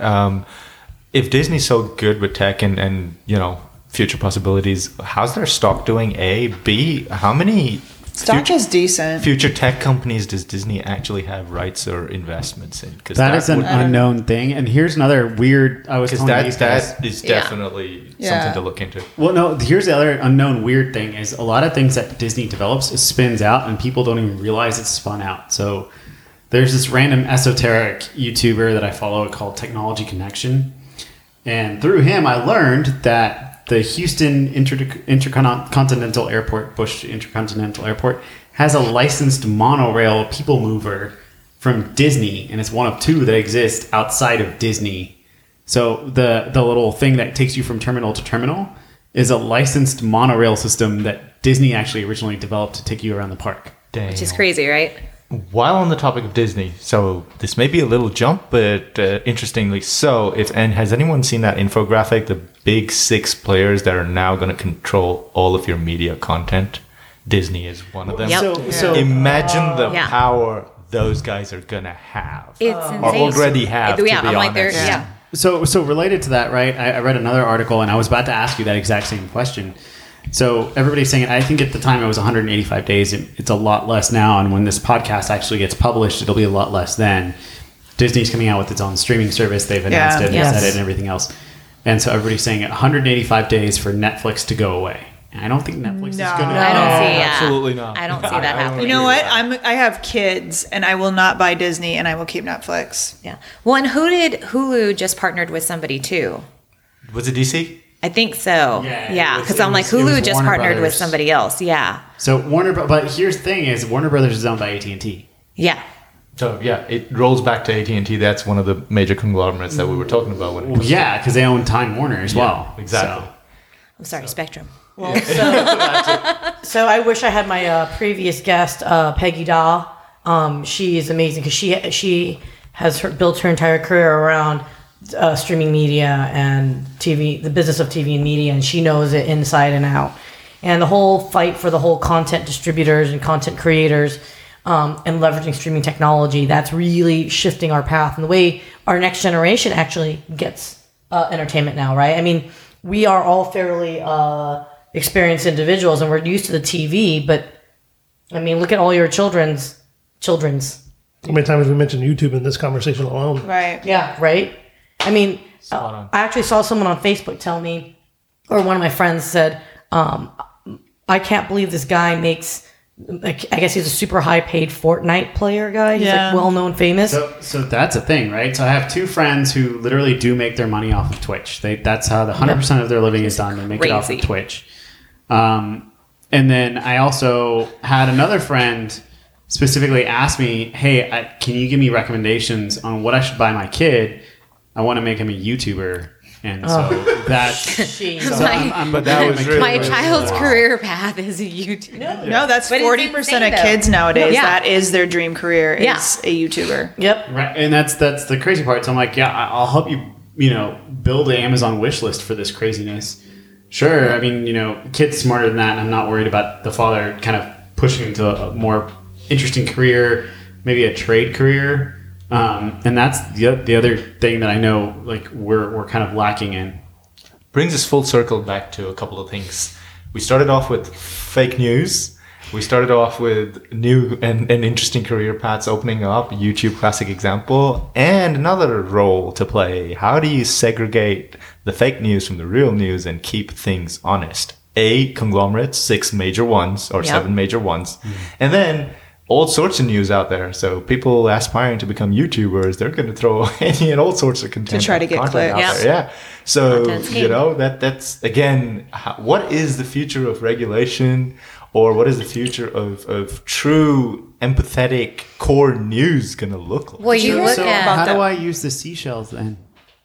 if Disney's so good with tech and future possibilities, how's their stock doing? A, B, how many Stock is decent. future tech companies does Disney actually have rights or investments in? Because That is an unknown thing. And here's another weird. I was because telling these guys. that is Yeah. definitely Yeah. something to look into. Well, no. Here's the other unknown weird thing: is a lot of things that Disney develops it spins out, and people don't even realize it's spun out. So there's this random esoteric YouTuber that I follow called Technology Connection, and through him, I learned that the Houston Intercontinental Airport, Bush Intercontinental Airport, has a licensed monorail people mover from Disney, and it's one of 2 that exist outside of Disney. So the little thing that takes you from terminal to terminal is a licensed monorail system that Disney actually originally developed to take you around the park. Damn. Which is crazy, right? While on the topic of Disney, so this may be a little jump, but interestingly so, has anyone seen that infographic, the big 6 players that are now going to control all of your media content? Disney is one of them. Yep. So Imagine the Yeah. power those guys are going to have. It's or insane. already have, to be I'm like, they're, honest. yeah. So related to that, right? I read another article, and I was about to ask you that exact same question. So everybody's saying, I think at the time it was 185 days. It's a lot less now, and when this podcast actually gets published, it'll be a lot less then. Disney's coming out with its own streaming service. They've announced it, Yes. said it, and everything else. And so everybody's saying 185 days for Netflix to go away. And I don't think Netflix is going to. I don't see that. absolutely not. I don't see that happening. You know what? I have kids, and I will not buy Disney, and I will keep Netflix. Yeah. Well, and Hulu just partnered with somebody too? Was it DC? I think so. Yeah, Yeah. it was- Because it I'm like, was- it was Hulu just Warner partnered with Brothers. somebody else. Yeah. So but here's the thing: is Warner Brothers is owned by AT&T. Yeah. So yeah, it rolls back to AT&T. That's one of the major conglomerates that we were talking about. When it Well, comes yeah, because they own Time Warner as well. exactly. So- I'm sorry, Spectrum. Well, so I wish I had my previous guest, Peggy Daw. She is amazing because she has built her entire career around streaming media and TV, the business of TV and media, and she knows it inside and out. And the whole fight for the whole content distributors and content creators and leveraging streaming technology, that's really shifting our path and the way our next generation actually gets entertainment now, right? I mean, we are all fairly experienced individuals and we're used to the TV, but I mean, look at all your children's. How many times have we mentioned YouTube in this conversation alone? Right. Yeah, right? I mean, Spot on. I actually saw someone on Facebook tell me, or one of my friends said, I can't believe this guy makes, like, I guess he's a super high paid Fortnite player guy. He's Yeah. like well known, famous. So that's a thing, right? So I have 2 friends who literally do make their money off of Twitch. That's how the 100% of their living is done. They make it off of Crazy. Twitch. And then I also had another friend specifically ask me, "Hey, can you give me recommendations on what I should buy my kid? I want to make him a YouTuber." And so that's. Jeez. So I'm But that was really, My really child's wow. career path is a YouTube. No, that's But it's 40% of insane, though. kids nowadays. Yeah. That is their dream career. Is Yeah. a YouTuber. Yep. Right, and that's the crazy part. So I'm like, yeah, I'll help you, build an Amazon wish list for this craziness. Sure, I mean, kid's smarter than that, and I'm not worried about the father kind of pushing into a more interesting career, maybe a trade career. And that's the other thing that I know, like we're kind of lacking in. Brings us full circle back to a couple of things. We started off with fake news. We started off with new and interesting career paths opening up, YouTube classic example, and another role to play. How do you segregate the fake news from the real news and keep things honest? conglomerates, 6 major ones or 7 major ones, and then all sorts of news out there. So people aspiring to become YouTubers, they're going to throw any and all sorts of content to try to get content clicks. out there. Yeah. So Content's king. that's again, what is the future of regulation, or what is the future of true empathetic core news going to look like? Well, you look So at how that. do I use the seashells then?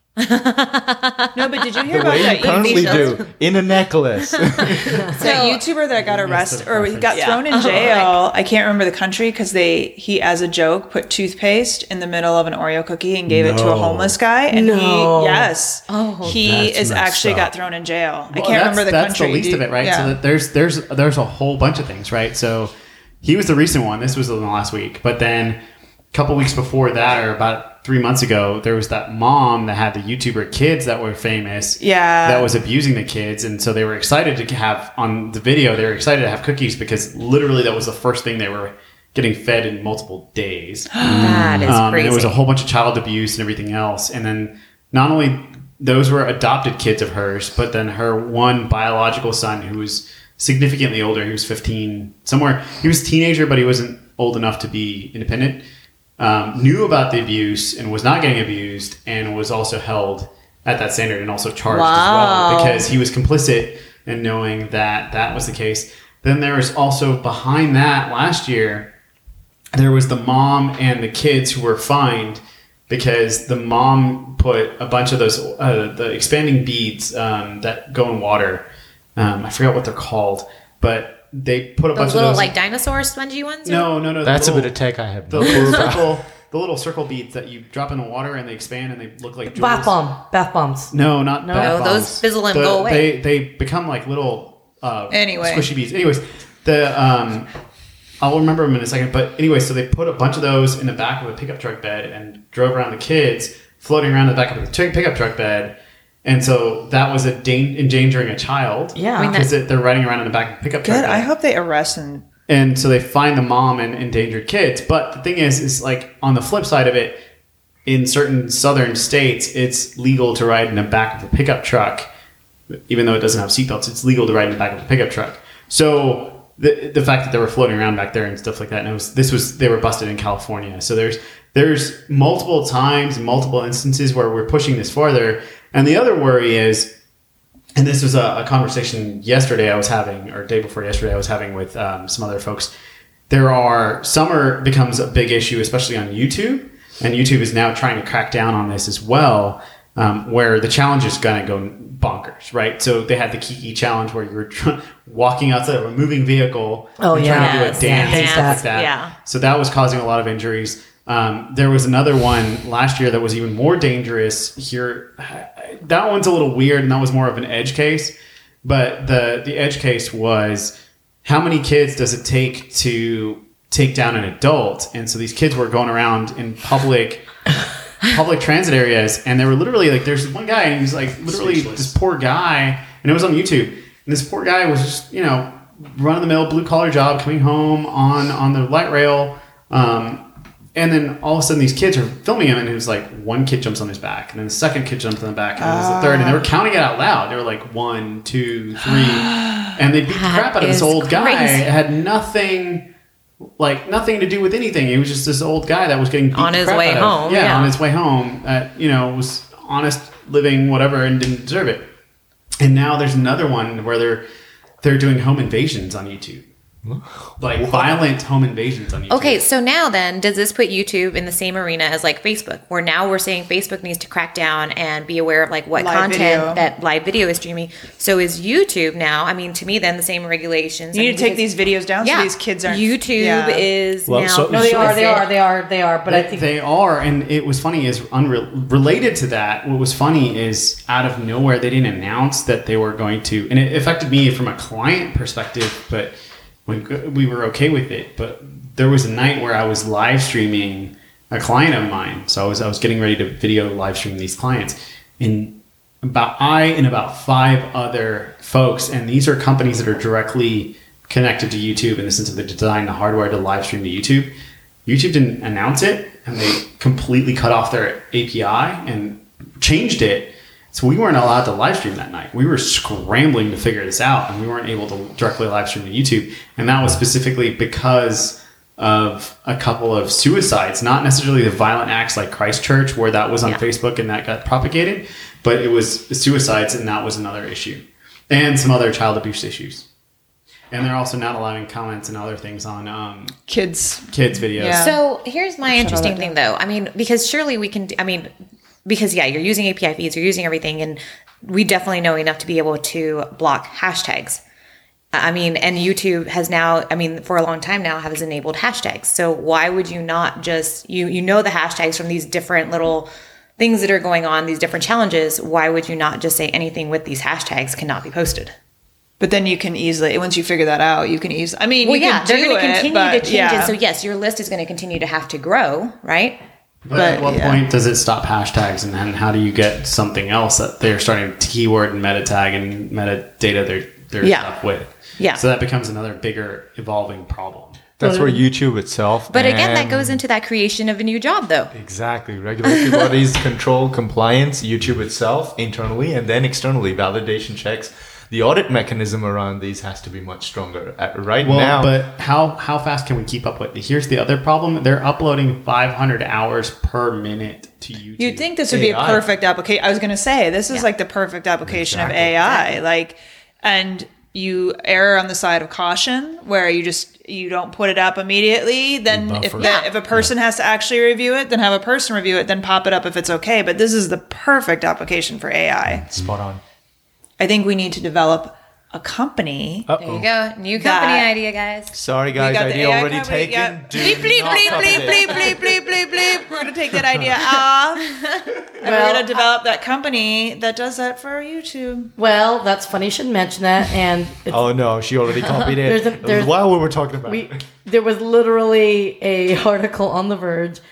No, but did you hear The about way that you currently YouTuber, do in a necklace. that YouTuber that got arrested or he got Yeah. thrown in jail? I can't remember the country because he, as a joke, put toothpaste in the middle of an Oreo cookie and gave it to a No. homeless guy. And he That's is messed actually up. got thrown in jail. I Well, can't remember the that's country. the least of it, right? Yeah. So that there's a whole bunch of things, right? So he was the recent one. This was in the last week, but then a couple weeks before that, or about 3 months ago, there was that mom that had the YouTuber kids that were famous. Yeah. That was abusing the kids, and so they were excited to have on the video. They were excited to have cookies because literally that was the first thing they were getting fed in multiple days. that is And crazy. it was a whole bunch of child abuse and everything else. And then not only those were adopted kids of hers, but then her one biological son who was significantly older. He was 15, somewhere. He was a teenager, but he wasn't old enough to be independent. Knew about the abuse and was not getting abused, and was also held at that standard and also charged as well because he was complicit in knowing that that was the case. Then there was also behind that last year, there was the mom and the kids who were fined because the mom put a bunch of those the expanding beads that go in water. I forgot what they're called, but they put a bunch Those little of those. like dinosaur spongy ones? No. That's a the bit of tech I have the no clue little about. circle beads that you drop in the water and they expand and they look like jewels. Bath bombs. No, not bath No, those bombs. fizzle and go away. They become like little Anyway. squishy beads. Anyways, I'll remember them in a second. But anyway, so they put a bunch of those in the back of a pickup truck bed and drove around the kids floating around the back of the pickup truck bed. And so that was endangering a child. Yeah. I mean, Because they're riding around in the back of the pickup truck Good. bed. I hope they arrest and And so they find the mom and endangered kids. But the thing is like on the flip side of it, in certain southern states, it's legal to ride in the back of a pickup truck, even though it doesn't have seatbelts. It's legal to ride in the back of a pickup truck. So the fact that they were floating around back there and stuff like that, and they were busted in California. So there's multiple times, multiple instances where we're pushing this farther. And the other worry is, and this was a conversation yesterday I was having, or day before yesterday I was having with some other folks. Summer becomes a big issue, especially on YouTube, and YouTube is now trying to crack down on this as well, where the challenge is going to go bonkers, right? So they had the Kiki challenge where you were walking outside of a moving vehicle and trying to do a Yes, dance and yes, stuff like that. yeah. So that was causing a lot of injuries. There was another one last year that was even more dangerous here. That one's a little weird, and that was more of an edge case. But the edge case was, how many kids does it take to take down an adult? And so these kids were going around in public transit areas, and they were literally like, there's one guy, and he was like, literally this poor guy, and it was on YouTube. And this poor guy was just, run-of-the-mill blue-collar job, coming home on the light rail. And then all of a sudden these kids are filming him, and it was like one kid jumps on his back, and then the second kid jumps on the back, and then there's the third, and they were counting it out loud. They were like 1, 2, 3, and they beat the crap out of this is old guy. crazy. It had nothing to do with anything. He was just this old guy that was getting beat On the his crap way out of. home, Yeah, yeah. on his way home. Was honest living, whatever, and didn't deserve it. And now there's another one where they're doing home invasions on YouTube. Like violent home invasions on YouTube. Okay, so now then, does this put YouTube in the same arena as like Facebook, where now we're saying Facebook needs to crack down and be aware of like what Live content video. that live video is streaming? So is YouTube now? I mean, to me, then the same regulations. you I need mean, to take because- these videos down Yeah, so these kids aren't. YouTube Yeah. is Well, now. so- No, they are. complicit. They are. But I think They are, and it was funny is related to that. What was funny is out of nowhere they didn't announce that they were going to, and it affected me from a client perspective, but we were okay with it. But there was a night where I was live streaming a client of mine, so I was getting ready to video live stream these clients, and about 5 other folks, and these are companies that are directly connected to YouTube in the sense of they design the hardware to live stream to YouTube. YouTube didn't announce it, and they completely cut off their API and changed it. So we weren't allowed to live stream that night. We were scrambling to figure this out, and we weren't able to directly live stream to YouTube. And that was specifically because of a couple of suicides, not necessarily the violent acts like Christchurch, where that was on Facebook and that got propagated, but it was suicides, and that was another issue. And some other child abuse issues. And they're also not allowing comments and other things on Kids videos. Yeah. So here's my interesting thing, though. I mean, because surely we can, because you're using API feeds, you're using everything, and we definitely know enough to be able to block hashtags. I mean, and YouTube has now, for a long time now, has enabled hashtags. So why would you not just, you know the hashtags from these different little things that are going on, these different challenges, why would you not just say anything with these hashtags cannot be posted? But then you can easily, once you figure that out, you can easily, they're going to continue to change it. So yes, your list is going to continue to have to grow, right? But at what point does it stop hashtags, and then how do you get something else that they're starting to keyword and meta tag and metadata their stuff with? Yeah. So that becomes another bigger evolving problem. That's where YouTube itself. But again, that goes into that creation of a new job, though. Exactly. Regulatory bodies control compliance, YouTube itself, internally, and then externally, validation checks. The audit mechanism around these has to be much stronger. Now, but how fast can we keep up with it? Here's the other problem. They're uploading 500 hours per minute to YouTube. You'd think this would be a perfect application. I was going to say, this is like the perfect application of AI. And you err on the side of caution where you don't put it up immediately. Then if a person has to actually review it, then have a person review it, then pop it up if it's okay. But this is the perfect application for AI. Spot on. I think we need to develop a company. There you go. New company idea, guys. Sorry, guys. Idea already taken. Yeah. Bleep, bleep, bleep, bleep, bleep, bleep, bleep, bleep, bleep. We're going to take that idea off. And we're going to develop that company that does that for YouTube. Well, that's funny you should mention that. And oh, no. She already copied it. There's while we were talking about it. There was literally a article on The Verge.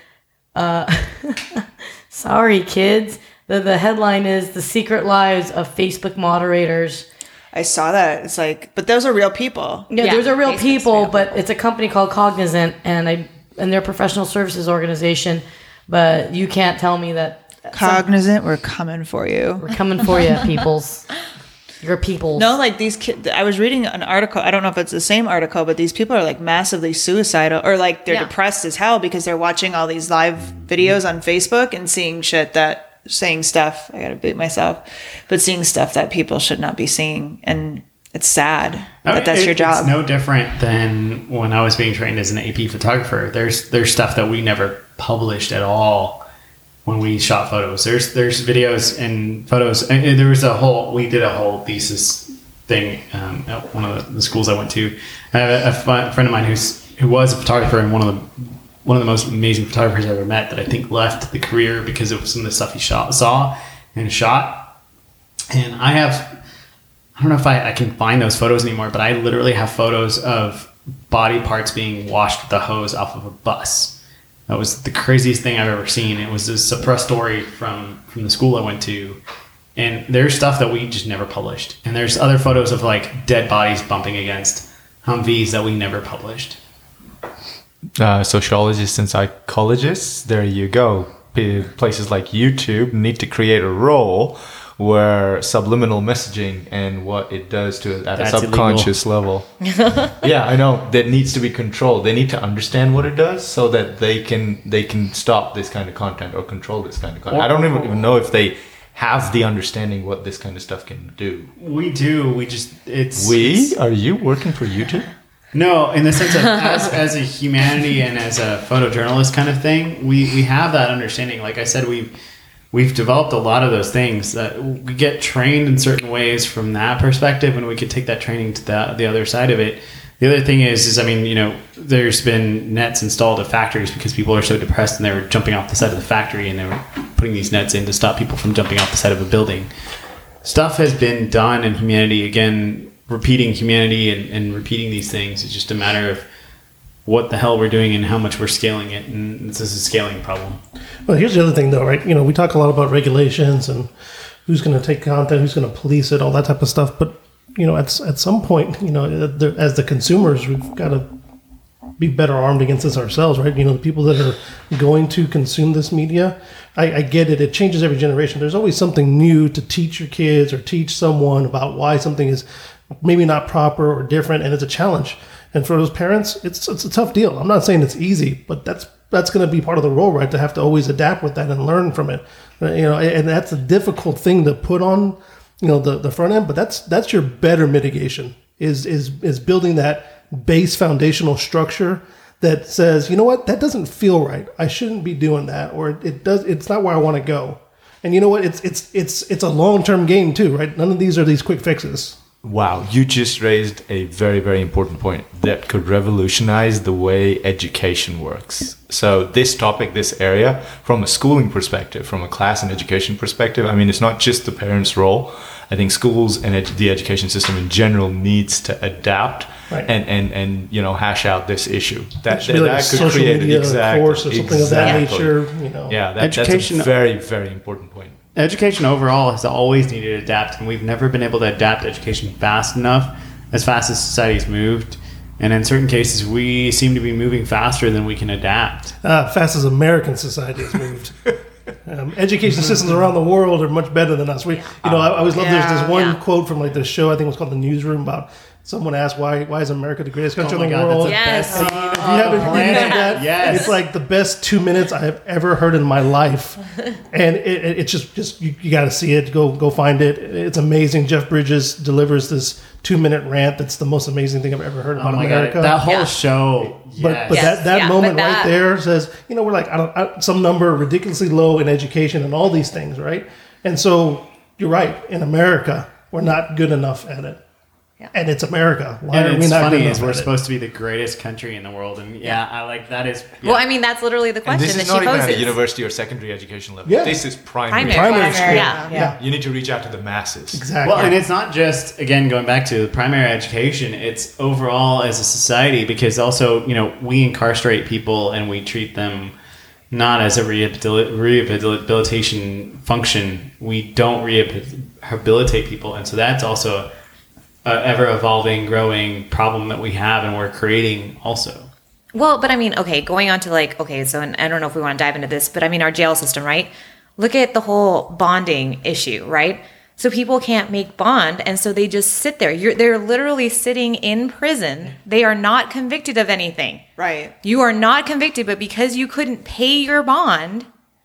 Sorry, kids. The headline is The Secret Lives of Facebook Moderators. I saw that. It's like, but those are real people. Yeah, those are real people, but it's a company called Cognizant, and they're a professional services organization. But you can't tell me that Cognizant, we're coming for you. We're coming for you, peoples. Your peoples. No, like these kids. I was reading an article. I don't know if it's the same article, but these people are like massively suicidal, or like they're depressed as hell because they're watching all these live videos on Facebook and seeing shit saying stuff. I gotta boot myself, but seeing stuff that people should not be seeing, and it's sad. But that's your job. It's no different than when I was being trained as an AP photographer. There's stuff that we never published at all when we shot photos. There's videos and photos, and we did a whole thesis thing at one of the schools I went to. I have a friend of mine who was a photographer, and one of the most amazing photographers I ever met, that I think left the career because of some of the stuff he saw and shot. And I don't know if I can find those photos anymore, but I literally have photos of body parts being washed with a hose off of a bus. That was the craziest thing I've ever seen. It was a suppressed story from the school I went to. And there's stuff that we just never published. And there's other photos of like dead bodies bumping against Humvees that we never published. Sociologists and psychologists, there you go. Places like YouTube need to create a role where subliminal messaging and what it does at a subconscious level. Yeah, I know. That needs to be controlled. They need to understand what it does so that they can stop this kind of content or control this kind of content. I don't even know if they have the understanding what this kind of stuff can do. We do. Are you working for YouTube? No, in the sense of as a humanity and as a photojournalist kind of thing, we have that understanding. Like I said, we've developed a lot of those things that we get trained in certain ways from that perspective, and we could take that training to the other side of it. The other thing is there's been nets installed at factories because people are so depressed and they were jumping off the side of the factory, and they were putting these nets in to stop people from jumping off the side of a building. Stuff has been done in humanity, again, repeating humanity and repeating these things. It's just a matter of what the hell we're doing and how much we're scaling it, and this is a scaling problem. Well, here's the other thing, though, right? We talk a lot about regulations and who's going to take content, who's going to police it, all that type of stuff. But at some point, as the consumers, we've got to be better armed against this ourselves, right? The people that are going to consume this media, I get it. It changes every generation. There's always something new to teach your kids or teach someone about why something is maybe not proper or different, and it's a challenge. And for those parents, it's a tough deal. I'm not saying it's easy, but that's going to be part of the role, right? To have to always adapt with that and learn from it, and that's a difficult thing to put on, the front end. But that's your better mitigation is building that base foundational structure that says, you know what, that doesn't feel right. I shouldn't be doing that, or it's not where I want to go. And you know what, it's a long-term game too, right? None of these are these quick fixes. Wow, you just raised a very, very important point that could revolutionize the way education works. So this topic, this area, from a schooling perspective, from a class and education perspective, I mean, it's not just the parents' role. I think schools and the education system in general needs to adapt and hash out this issue. That could create an exact course or something of that nature. Yeah, that's a very, very important point. Education overall has always needed to adapt, and we've never been able to adapt education fast enough, as fast as society's moved. And in certain cases, we seem to be moving faster than we can adapt. Fast as American society has moved. Education systems around the world are much better than us. I always love. There's this one quote from like this show. I think it was called The Newsroom, about someone asked why is America the greatest country in the world? Yes. If you haven't read that, it's like the best 2 minutes I have ever heard in my life, and it's just you got to see it. Go find it. It's amazing. Jeff Bridges delivers this 2-minute rant. That's the most amazing thing I've ever heard about America. God. That whole show. But that moment right there says, we're like some number ridiculously low in education and all these things, right? And so you're right. In America, we're not good enough at it. Yeah. And it's America. Why are we not good enough? We're supposed to be the greatest country in the world, and I like that is. Yeah. Well, I mean, that's literally the question. And this is not even at a university or secondary education level. Yeah. This is primary school. Yeah. You need to reach out to the masses. Exactly. Well, and it's not just, again, going back to primary education. It's overall as a society, because also we incarcerate people and we treat them not as a rehabilitation function. We don't rehabilitate people, and so that's also ever-evolving, growing problem that we have and we're creating also. Well, but I mean, going on to so and I don't know if we want to dive into this, but I mean our jail system, right? Look at the whole bonding issue, right? So people can't make bond, and so they just sit there. They're literally sitting in prison. They are not convicted of anything. Right. You are not convicted, but because you couldn't pay your bond,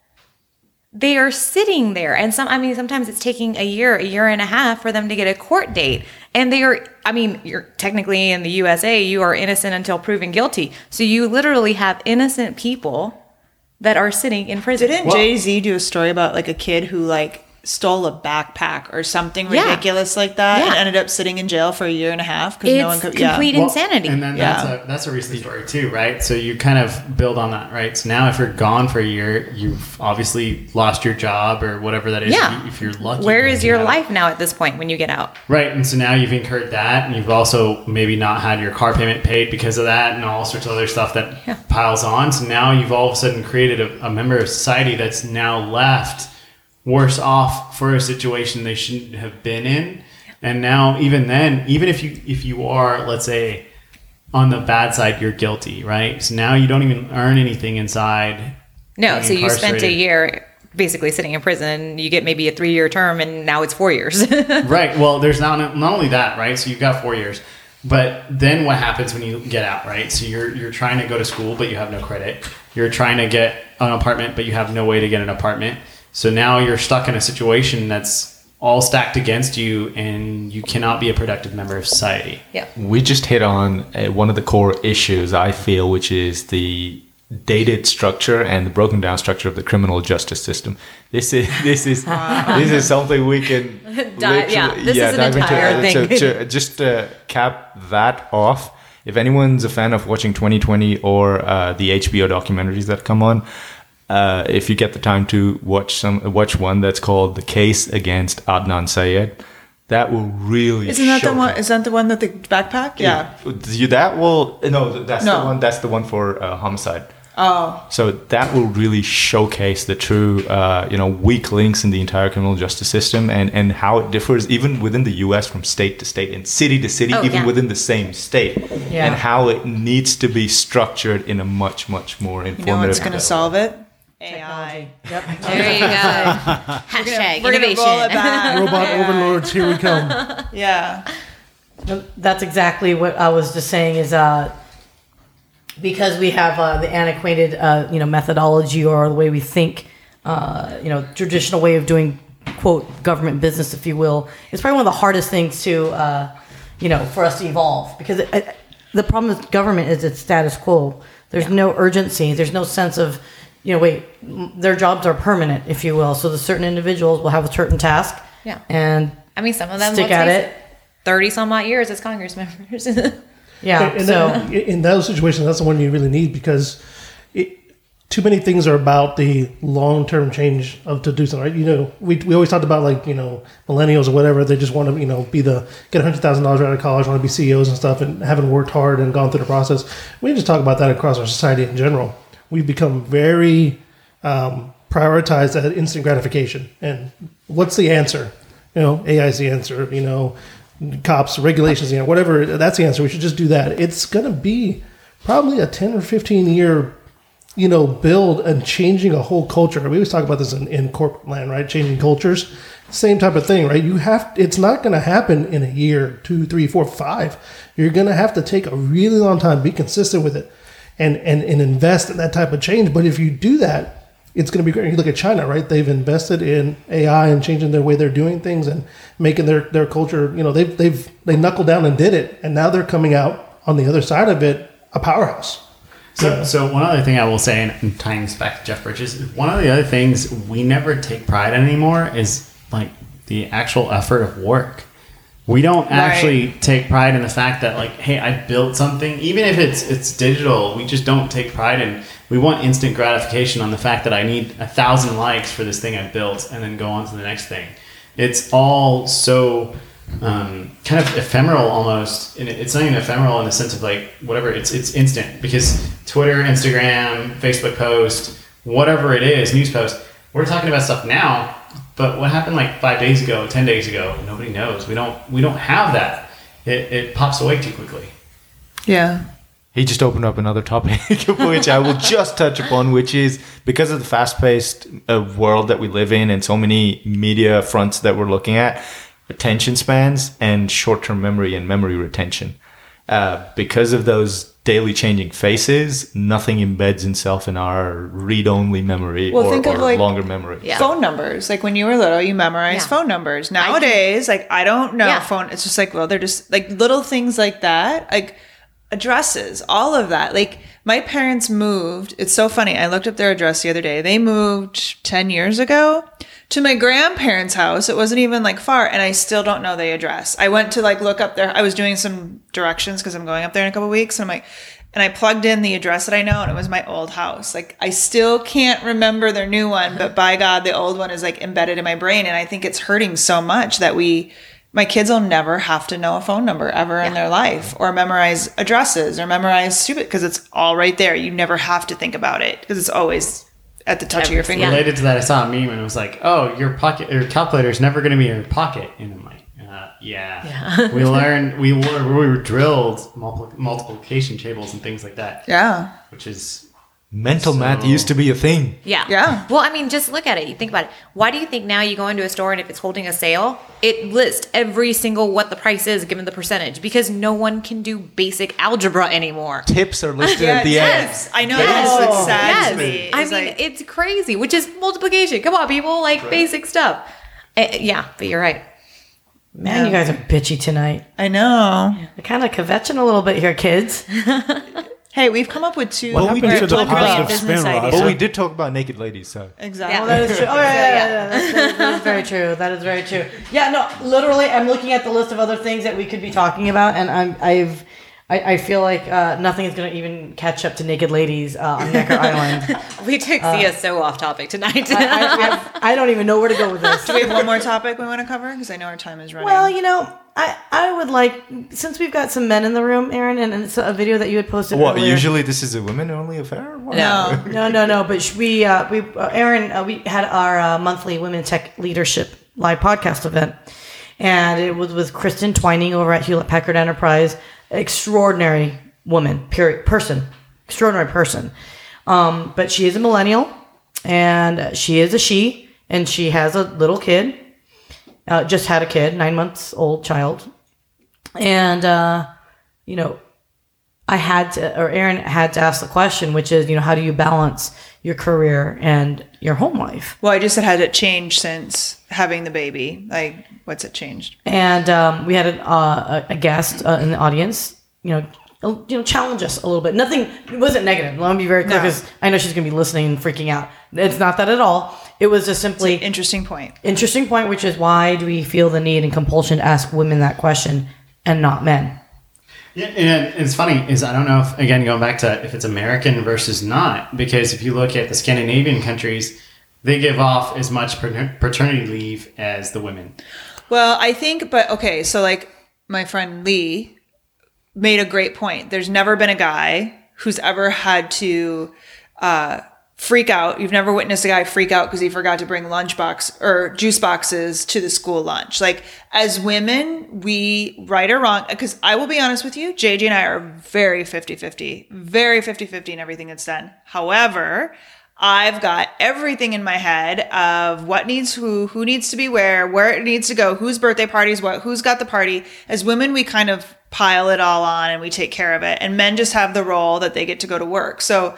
they are sitting there. And sometimes it's taking a year and a half for them to get a court date. And you're technically in the USA, you are innocent until proven guilty. So you literally have innocent people that are sitting in prison. Didn't Jay-Z do a story about like a kid who stole a backpack or something ridiculous like that and ended up sitting in jail for a year and a half because no one could. Complete insanity. And then that's a recent story too, right? So you kind of build on that, right? So now if you're gone for a year, you've obviously lost your job or whatever that is. Yeah. If you're lucky. Where is your life now at this point when you get out? Right. And so now you've incurred that, and you've also maybe not had your car payment paid because of that, and all sorts of other stuff that piles on. So now you've all of a sudden created a member of society that's now left worse off for a situation they shouldn't have been in. And now even then, even if you are, let's say, on the bad side, you're guilty, right? So now you don't even earn anything inside. No, so you spent a year basically sitting in prison. You get maybe a 3-year term, and now it's 4 years. Right. Well, there's not only that, right? So you've got 4 years. But then what happens when you get out, right? So you're trying to go to school, but you have no credit. You're trying to get an apartment, but you have no way to get an apartment. So now you're stuck in a situation that's all stacked against you, and you cannot be a productive member of society. Yeah. We just hit on one of the core issues, I feel, which is the dated structure and the broken down structure of the criminal justice system. This is something we can dive into. So just to cap that off, if anyone's a fan of watching 2020 or the HBO documentaries that come on, if you get the time to watch one that's called The Case Against Adnan Syed, that will really Isn't that the one? Is that the one that the backpack? Yeah. That's the one for homicide. Oh. So that will really showcase the true, weak links in the entire criminal justice system and how it differs even within the U.S. from state to state and city to city, even within the same state, and how it needs to be structured in a much, much more informative. You know what's going to way. solve it? AI. Yep. There you go. Hashtag We're gonna innovation. roll it back. Robot overlords, here we come. Yeah. That's exactly what I was just saying is because we have the antiquated methodology or the way we think, traditional way of doing quote government business, if you will. It's probably one of the hardest things to for us to evolve, because the problem with government is it's status quo. There's no urgency. There's no sense of their jobs are permanent, if you will. So the certain individuals will have a certain task. Yeah. And I mean, some of them stick at it. 30 some odd years as Congress members. Yeah. And So in those situations, that's the one you really need, because too many things are about the long-term change to do something, right? We always talked about millennials or whatever. They just want to, get $100,000 out of college, want to be CEOs and stuff, and haven't worked hard and gone through the process. We just talk about that across our society in general. We've become very prioritized at instant gratification. And what's the answer? AI is the answer. Cops, regulations, whatever. That's the answer. We should just do that. It's going to be probably a 10 or 15 year, build and changing a whole culture. We always talk about this in corporate land, right? Changing cultures. Same type of thing, right? It's not going to happen in a year, 2, 3, 4, 5. You're going to have to take a really long time, be consistent with it, and invest in that type of change. But if you do that, it's going to be great. You look at China, right? They've invested in AI and changing their way they're doing things and making their culture. They knuckled down and did it, and now they're coming out on the other side of it a powerhouse. So one other thing I will say, and tying this back to Jeff Bridges, one of the other things we never take pride in anymore is the actual effort of work. We don't actually take pride in the fact that hey, I built something, even if it's digital. We just don't take pride in. We want instant gratification on the fact that I need 1,000 likes for this thing I built, and then go on to the next thing. It's all so kind of ephemeral almost. And it's not even ephemeral in the sense of whatever. It's instant, because Twitter, Instagram, Facebook post, whatever it is, news post. We're talking about stuff now. But what happened 5 days ago, 10 days ago? Nobody knows. We don't have that. It pops away too quickly. Yeah. He just opened up another topic, which I will just touch upon, which is because of the fast-paced world that we live in and so many media fronts that we're looking at, attention spans and short-term memory and memory retention. Because of those daily changing faces, nothing embeds itself in our read-only memory or longer memory. Yeah. Phone numbers. When you were little, you memorized phone numbers. Nowadays, I don't know phone. It's just they're just little things like that, addresses, all of that. My parents moved. It's so funny. I looked up their address the other day. They moved 10 years ago to my grandparents' house. It wasn't even far, and I still don't know the address. I went to look up there. I was doing some directions because I'm going up there in a couple of weeks, and and I plugged in the address that I know, and it was my old house. I still can't remember their new one, but by God, the old one is embedded in my brain, and I think it's hurting so much that my kids will never have to know a phone number ever in their life, or memorize addresses, or memorize stupid, because it's all right there. You never have to think about it because it's always at the touch of your finger. Related to that, I saw a meme and it was your calculator is never going to be in your pocket. And I'm yeah. We were drilled multiplication tables and things like that. Yeah. Which is... Mental math used to be a thing. Yeah. Yeah. Well, I mean, just look at it. You think about it. Why do you think now you go into a store and if it's holding a sale, it lists every single what the price is given the percentage? Because no one can do basic algebra anymore. Tips are listed at the end. I know. That's what's sad to me. I mean, it's crazy, which is multiplication. Come on, people. Basic stuff. Yeah, but you're right. Man, you guys are bitchy tonight. I know. They're kind of kvetching a little bit here, kids. Hey, we've come up with two What happened to the brilliant positive business spin, Ross? ideas. But we did talk about naked ladies, so. Exactly. Oh, that is true. Oh, yeah. That is very true. That is very true. Yeah, no, literally, I'm looking at the list of other things that we could be talking about, and I feel like nothing is going to even catch up to naked ladies on Necker Island. We took Sia so off topic tonight. I don't even know where to go with this. Do we have one more topic we want to cover? Because I know our time is running. Well, I would like, since we've got some men in the room, Aaron, and it's a video that you had posted earlier. Usually this is a women-only affair? What? No. But Aaron, we had our monthly Women Tech Leadership live podcast event, and it was with Kristen Twining over at Hewlett Packard Enterprise. Extraordinary woman, extraordinary person. But she is a millennial, and she is a she, and she has a little kid. Just had a kid, 9 months old child. And, Aaron had to ask the question, which is, how do you balance your career and your home life? Well, I just said, had it changed since having the baby? Like, what's it changed? And we had a guest in the audience, challenge us a little bit. Nothing, it wasn't negative. Let me be very clear, because I know she's going to be listening and freaking out. It's not that at all. It was just simply... Interesting point, which is, why do we feel the need and compulsion to ask women that question and not men? Yeah, and it's funny, is I don't know if, again, going back to if it's American versus not, because if you look at the Scandinavian countries, they give off as much paternity leave as the women. Well, I think, but okay, so like my friend Lee made a great point. There's never been a guy who's ever had to freak out. You've never witnessed a guy freak out because he forgot to bring lunchbox or juice boxes to the school lunch. Like, as women, we, right or wrong, because I will be honest with you, JJ and I are very 50-50, very 50-50 in everything that's done. However, I've got everything in my head of what needs who needs to be where it needs to go, whose birthday parties, who's got the party. As women, we kind of pile it all on and we take care of it. And men just have the role that they get to go to work. So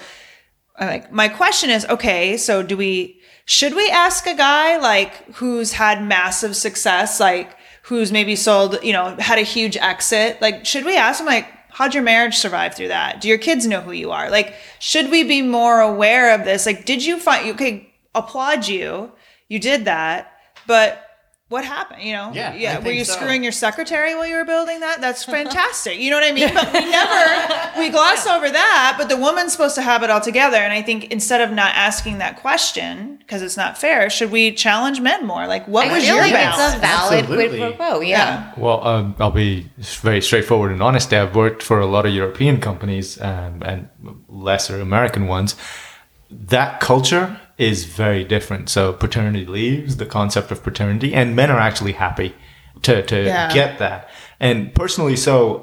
my question is, okay, so should we ask a guy like who's had massive success, like who's maybe sold, had a huge exit? Like, should we ask him, like, how'd your marriage survive through that? Do your kids know who you are? Like, should we be more aware of this? Like, did you applaud you did that, but what happened? Were you screwing your secretary while you were building that? That's fantastic. You know what I mean? But we gloss over that, but the woman's supposed to have it all together. And I think instead of not asking that question, because it's not fair, should we challenge men more? Like, what was your balance? It's a valid quid pro quo. Yeah. Well, I'll be very straightforward and honest. I've worked for a lot of European companies and lesser American ones. That culture is very different. So paternity leaves, the concept of paternity, and men are actually happy to get that. And personally, so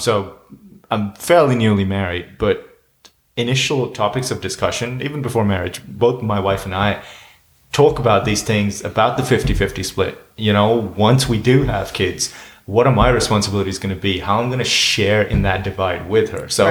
I'm fairly newly married, but initial topics of discussion, even before marriage, both my wife and I talk about these things, about the 50-50 split. Once we do have kids, what are my responsibilities going to be? How I'm going to share in that divide with her. So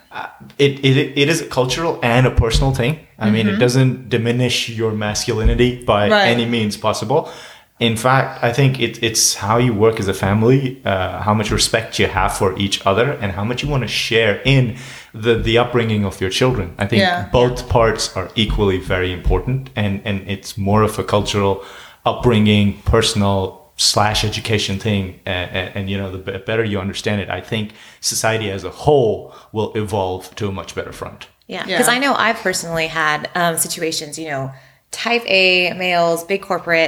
it is a cultural and a personal thing. I mean, it doesn't diminish your masculinity by any means possible. In fact, I think it's how you work as a family, how much respect you have for each other, and how much you want to share in the upbringing of your children. I think both parts are equally very important, and it's more of a cultural upbringing, personal / education thing, and the better you understand it, I think society as a whole will evolve to a much better front. Yeah, because I know I've personally had situations, type A males, big corporate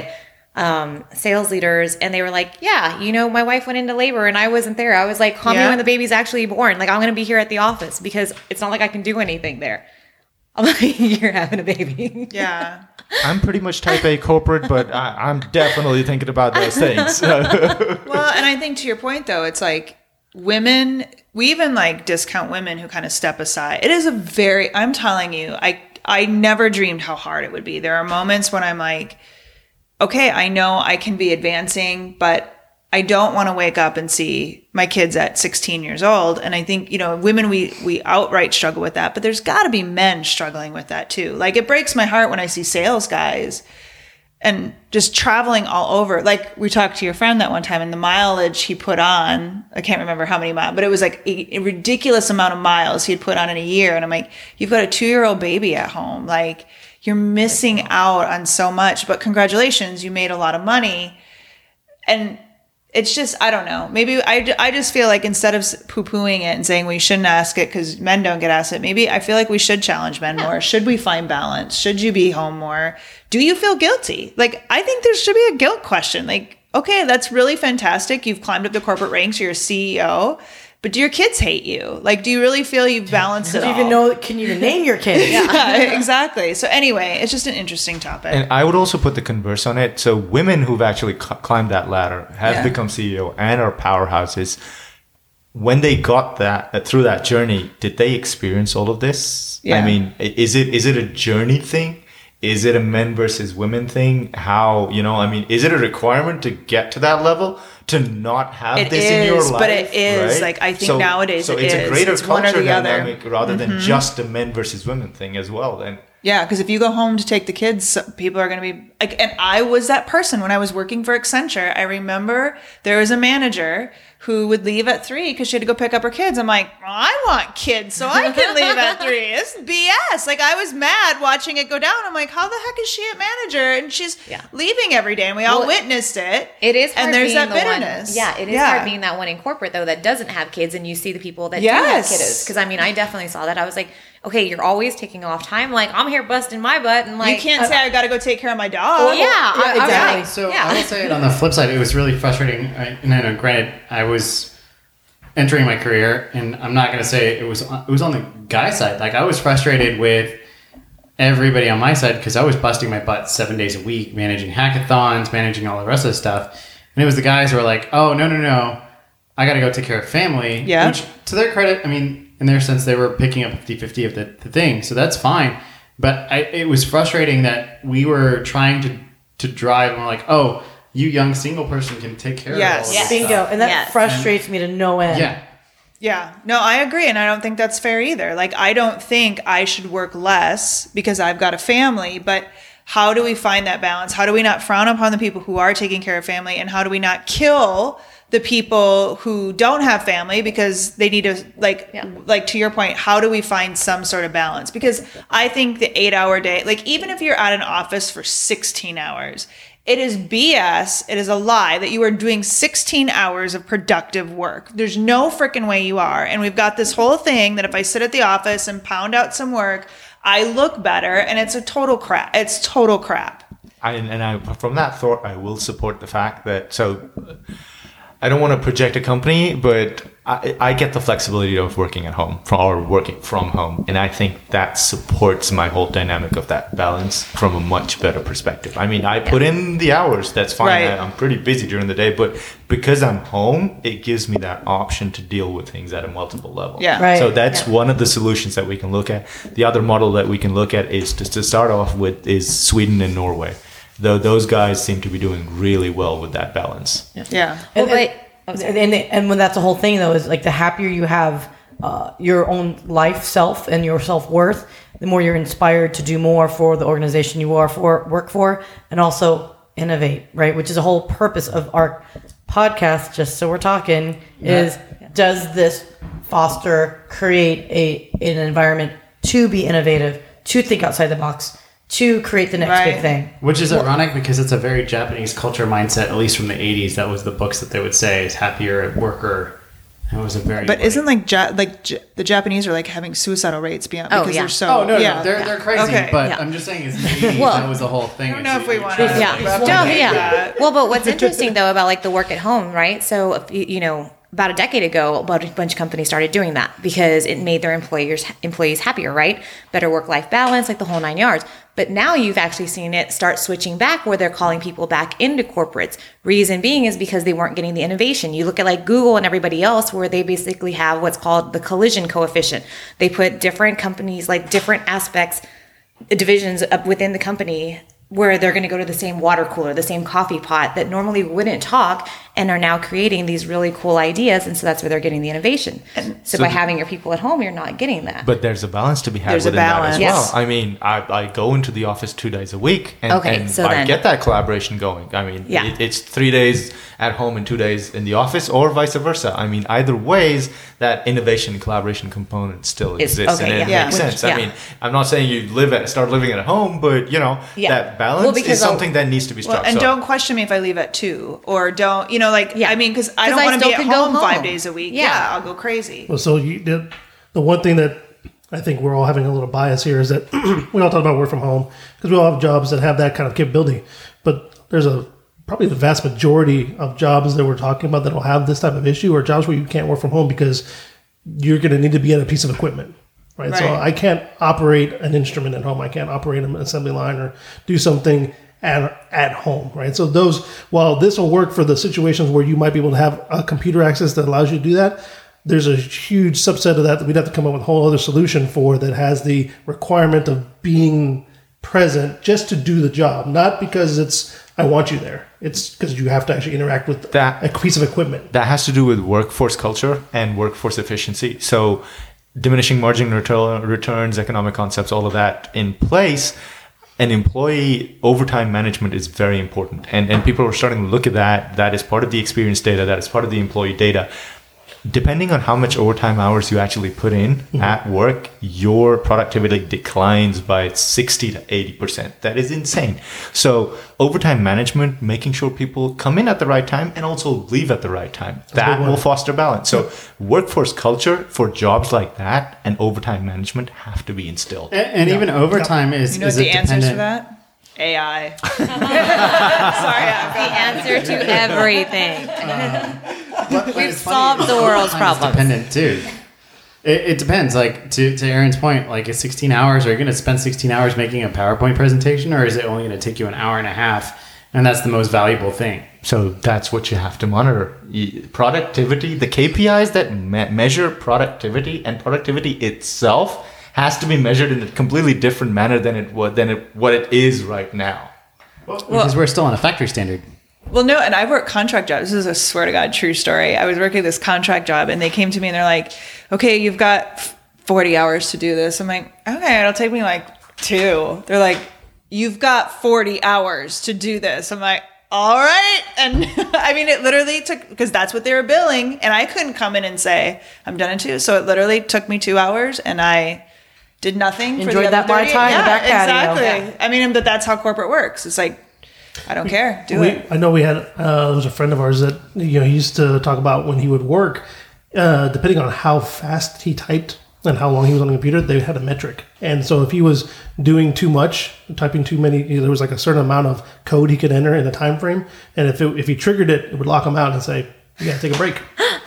sales leaders, and they were like, my wife went into labor and I wasn't there. I was like, call me when the baby's actually born. Like, I'm going to be here at the office because it's not like I can do anything there. I'm like, you're having a baby. Yeah. I'm pretty much type A corporate, but I'm definitely thinking about those things. Well, and I think to your point, though, it's like women, we even like discount women who kind of step aside. It is I'm telling you, I never dreamed how hard it would be. There are moments when I'm like, okay, I know I can be advancing, but I don't want to wake up and see my kids at 16 years old. And I think, women, we outright struggle with that, but there's got to be men struggling with that too. Like, it breaks my heart when I see sales guys and just traveling all over. Like, we talked to your friend that one time, and the mileage he put on, I can't remember how many miles, but it was like a ridiculous amount of miles he had put on in a year. And I'm like, you've got a 2-year-old baby at home. Like, you're missing out on so much, but congratulations, you made a lot of money. And it's just, I don't know. Maybe I just feel like instead of poo-pooing it and saying we shouldn't ask it because men don't get asked it, maybe I feel like we should challenge men more. Should we find balance? Should you be home more? Do you feel guilty? Like, I think there should be a guilt question. Like, okay, that's really fantastic. You've climbed up the corporate ranks. You're a CEO. But do your kids hate you? Like, do you really feel you've balanced it all? Can you even name your kids? Yeah, exactly. So anyway, it's just an interesting topic. And I would also put the converse on it. So women who've actually climbed that ladder, have become CEO and are powerhouses, when they got that through that journey, did they experience all of this? Yeah. I mean, is it a journey thing? Is it a men versus women thing? How, I mean, is it a requirement to get to that level? To not have this in your life, but it is right? like I think nowadays so it it's is. a greater It's one or culture the other. dynamic rather than just a men versus women thing as well. And Yeah, because if you go home to take the kids, people are going to be like, and I was that person when I was working for Accenture. I remember there was a manager who would leave at 3 because she had to go pick up her kids. I'm like, well, I want kids, so I can leave at 3. This is BS. Like, I was mad watching it go down. I'm like, how the heck is she at manager? And she's leaving every day, and we all witnessed it. It is hard and there's being that the bitterness. One, it is hard being that one in corporate, though, that doesn't have kids, and you see the people that do have kiddos. Because, I mean, I definitely saw that. I was like, okay, you're always taking off time. Like, I'm here busting my butt, and like, you can't say I got to go take care of my dog. Exactly. So I will say it on the flip side, it was really frustrating. And I know, granted, I was entering my career, and I'm not going to say it was on the guy side. Like, I was frustrated with everybody on my side because I was busting my butt 7 days a week, managing hackathons, managing all the rest of the stuff. And it was the guys who were like, oh, no, I got to go take care of family. Yeah. Which, to their credit, I mean, in their sense, they were picking up 50-50 of the thing. So that's fine. But it was frustrating that we were trying to drive, and we're like, oh, you young single person can take care of all of this Bingo. stuff. And that frustrates me to no end. Yeah. Yeah, no, I agree. And I don't think that's fair either. Like, I don't think I should work less because I've got a family, but how do we find that balance? How do we not frown upon the people who are taking care of family? And how do we not kill the people who don't have family because they need to, like to your point, how do we find some sort of balance? Because I think the 8-hour day, like, even if you're at an office for 16 hours, it is BS. It is a lie that you are doing 16 hours of productive work. There's no freaking way you are. And we've got this whole thing that if I sit at the office and pound out some work, I look better, and it's a total crap. It's total crap. From that thought, I will support the fact that, so I don't want to project a company, but I get the flexibility of working at home or working from home. And I think that supports my whole dynamic of that balance from a much better perspective. I mean, I put in the hours. That's fine. Right. I'm pretty busy during the day, but because I'm home, it gives me that option to deal with things at a multiple level. Yeah. Right. So that's one of the solutions that we can look at. The other model that we can look at is to start off with is Sweden and Norway. Though those guys seem to be doing really well with that balance. Yeah. And when that's the whole thing, though, is like the happier you have your own life, self, and your self-worth, the more you're inspired to do more for the organization you work for, and also innovate, right? Which is the whole purpose of our podcast, just so we're talking, is does this create an environment to be innovative, to think outside the box, to create the next big thing. Which is ironic because it's a very Japanese culture mindset, at least from the 80s. That was the books that they would say is happier at worker. That was a very. But isn't the Japanese are like having suicidal rates beyond because they're so. Oh no, they're crazy. Okay. But I'm just saying, it's the 80s. That was the whole thing. I don't know if we want to. Well, but what's interesting though about like the work at home, right? So about a decade ago, a bunch of companies started doing that because it made their employees happier, right? Better work-life balance, like the whole 9 yards. But now you've actually seen it start switching back where they're calling people back into corporates. Reason being is because they weren't getting the innovation. You look at like Google and everybody else where they basically have what's called the collision coefficient. They put different companies, like different aspects, divisions up within the company where they're going to go to the same water cooler, the same coffee pot that normally wouldn't talk and are now creating these really cool ideas. And so that's where they're getting the innovation. So by having your people at home, you're not getting that. But there's a balance to be had within that as well. I mean, I go into the office 2 days a week and I get that collaboration going. I mean, it's 3 days at home and 2 days in the office or vice versa. I mean, either ways, that innovation and collaboration component still exists and it makes sense. I mean, I'm not saying you start living at home, but that balance is something that needs to be struck. And don't question me if I leave at 2 or don't, like, Yeah. I mean, because I don't I want to still be at could go home home. 5 days a week. Yeah. Yeah, I'll go crazy. Well, so the one thing that I think we're all having a little bias here is that we all talk about work from home because we all have jobs that have that kind of capability. But there's probably the vast majority of jobs that we're talking about that will have this type of issue are jobs where you can't work from home because you're going to need to be at a piece of equipment. Right. So I can't operate an instrument at home. I can't operate an assembly line or do something at home. Right. So while this will work for the situations where you might be able to have a computer access that allows you to do that, there's a huge subset of that we'd have to come up with a whole other solution for that has the requirement of being present just to do the job, not because I want you there. It's because you have to actually interact with a piece of equipment. That has to do with workforce culture and workforce efficiency. So diminishing margin returns, economic concepts, all of that in place. An employee overtime management is very important. And people are starting to look at that. That is part of the experience data. That is part of the employee data. Depending on how much overtime hours you actually put in at work, your productivity declines by 60 to 80%. That is insane. So overtime management, making sure people come in at the right time and also leave at the right time, that will foster balance. So workforce culture for jobs like that and overtime management have to be instilled. And even overtime is You know what is the it answers dependent? for that? AI. The answer to everything. We've solved the world's It's problems. dependent too. It depends. Like to Aaron's point, like is 16 hours, are you going to spend 16 hours making a PowerPoint presetation, or is it only going to take you an hour and a half? And that's the most valuable thing. So that's what you have to monitor. Productivity, the KPIs that measure productivity and productivity itself has to be measured in a completely different manner than what it is right now. Because we're still on a factory standard. Well, no, and I work contract jobs. This is a swear to God true story. I was working this contract job, and they came to me and they're like, "Okay, you've got 40 hours to do this." I'm like, "Okay, it'll take me like 2." They're like, "You've got 40 hours to do this." I'm like, "All right." And I mean, it literally took, because that's what they were billing, and I couldn't come in and say I'm done in 2. So it literally took me 2 hours, and I did nothing. Enjoyed for the that other Mai 30. Tai in the back patio. Exactly. I mean, but that's how corporate works. It's like, I don't care. Do it. I know we had there was a friend of ours that he used to talk about when he would work, depending on how fast he typed and how long he was on the computer, they had a metric. And so if he was doing too much, typing too many, there was like a certain amount of code he could enter in a time frame, and if he triggered it, it would lock him out and say, "You got to take a break.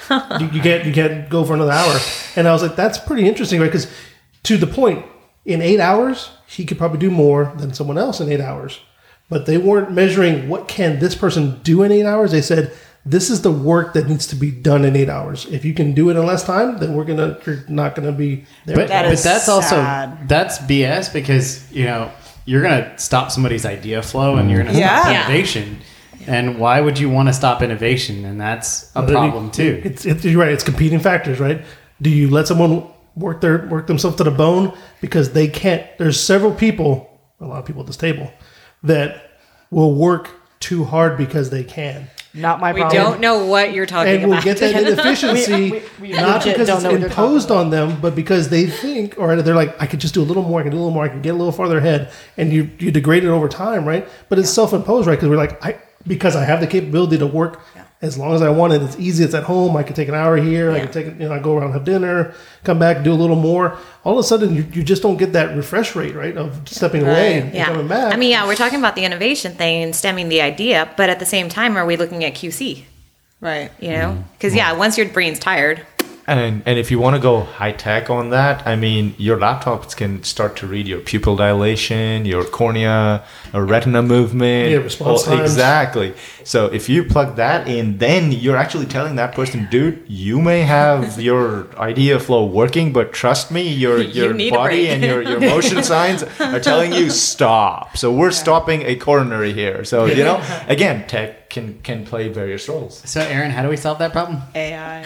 you can't go for another hour." And I was like, that's pretty interesting, right? Because to the point, in 8 hours, he could probably do more than someone else in 8 hours. But they weren't measuring what can this person do in 8 hours. They said, this is the work that needs to be done in 8 hours. If you can do it in less time, then you're not gonna be there. But is that's sad. also that's BS because you're gonna stop somebody's idea flow and you're gonna stop Yeah. innovation. And why would you want to stop innovation? And that's a problem too. You're right. It's competing factors, right? Do you let someone work themselves to the bone because they can't? There's several people, a lot of people at this table, that will work too hard because they can. Not my We problem. don't know what you're talking And we'll about. get that inefficiency we not legit because don't it's know what you're imposed on them, but because they think, or they're like, I could just do a little more, I can do a little more, I can get a little farther ahead, and you degrade it over time, right? But it's self-imposed, right? Because we're like, because I have the capability to work as long as I want it. It's easy. It's at home. I can take an hour here. I can take it. I go around, have dinner, come back, do a little more. All of a sudden, you just don't get that refresh rate, right? Of stepping away and coming back. I mean, we're talking about the innovation thing and stemming the idea, but at the same time, are we looking at QC? Right. Because once your brain's tired. And if you want to go high tech on that, I mean, your laptops can start to read your pupil dilation, your cornea, or retina movement. Yeah, response times. Exactly. So if you plug that in, then you're actually telling that person, dude, you may have your idea flow working, but trust me, your need a body break. and your motion signs are telling you stop. So we're stopping a coronary here. So, again, tech can play various roles. So Aaron, how do we solve that problem? AI.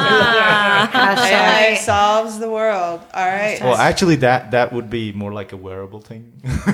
Hashtag. AI solves the world. All right. Well, actually, that would be more like a wearable thing.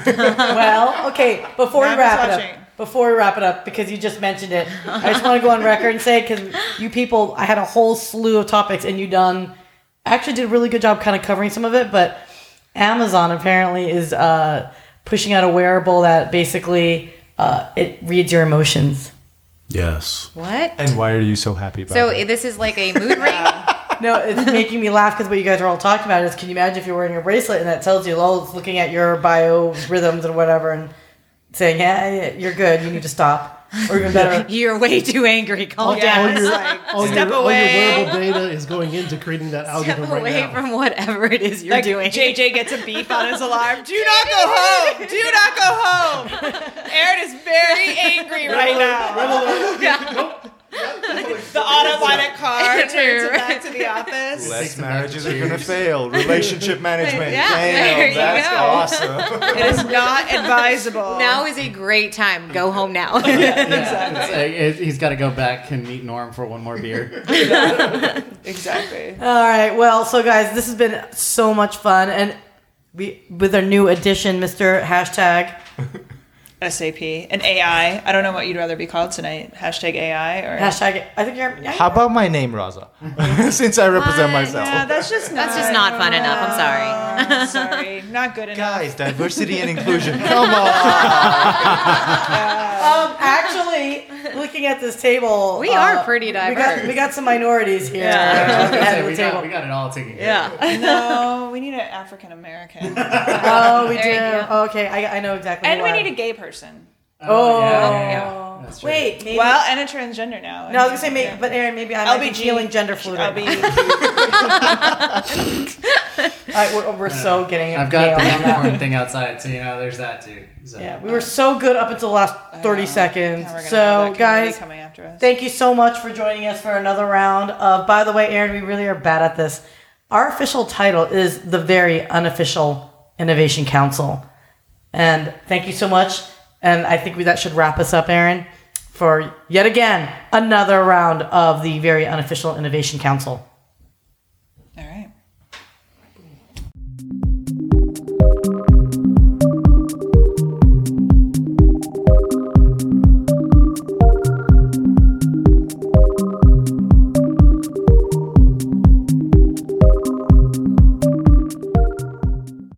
Well, okay. Before we Now wrap who's it watching? up, because you just mentioned it, I just want to go on record and say, because you people, I had a whole slew of topics, and you actually did a really good job kind of covering some of it. But Amazon apparently is pushing out a wearable that basically it reads your emotions. Yes. What? And why are you so happy about So it? this is like a mood ring? No, it's making me laugh because what you guys are all talking about is, can you imagine if you're wearing a bracelet and that tells you, oh, it's looking at your biorhythms and whatever and saying, yeah, you're good, you need to stop. Or even better, You're way too angry. Calm down. Step all away. your wearable data is going into creating that Step algorithm right away now. from whatever it is you're Like doing. JJ gets a beep on his alarm. Do not go home. Do not go home. Aaron is very angry right now. The autopilot car turns it back to the office. Less marriages are going to fail. Relationship management. Yeah, there you That's go. awesome. It is not advisable. Now is a great time. Go home now. He's got to go back and meet Norm for one more beer. Exactly. all right, well, so guys, this has been so much fun. And we, with our new addition, Mr. Hashtag. SAP and AI. I don't know what you'd rather be called tonight. Hashtag AI or Hashtag, I think you're. How about my name, Raza? Since I represent myself. Yeah, that's just not fun enough. I'm sorry. I'm sorry. Not good enough. Guys, diversity and inclusion. Come on. Actually, looking at this table, We are pretty diverse. We got some minorities here. Yeah. At the table. we got it all taken care Yeah. No, we need an African American. Oh, we do. There you go. Okay, I know exactly. And who we I- need a gay person. Oh, yeah. That's true. wait. Maybe, Well, and a transgender now. no, I was gonna say, maybe, but Aaron, maybe I might be LBG. feeling gender fluid. Right now. LBG. We're so getting. I've got the nailed on that. unicorn thing outside, so there's that too. So. Yeah, we were so good up until the last 30 seconds. Now we're gonna have So, that community guys, coming after us. thank you so much for joining us for another round of. By the way, Aaron, we really are bad at this. Our official title is the Very Unofficial Innovation Council, and thank you so much. And I think that should wrap us up, Aaron, for yet again another round of the Very Unofficial Innovation Council.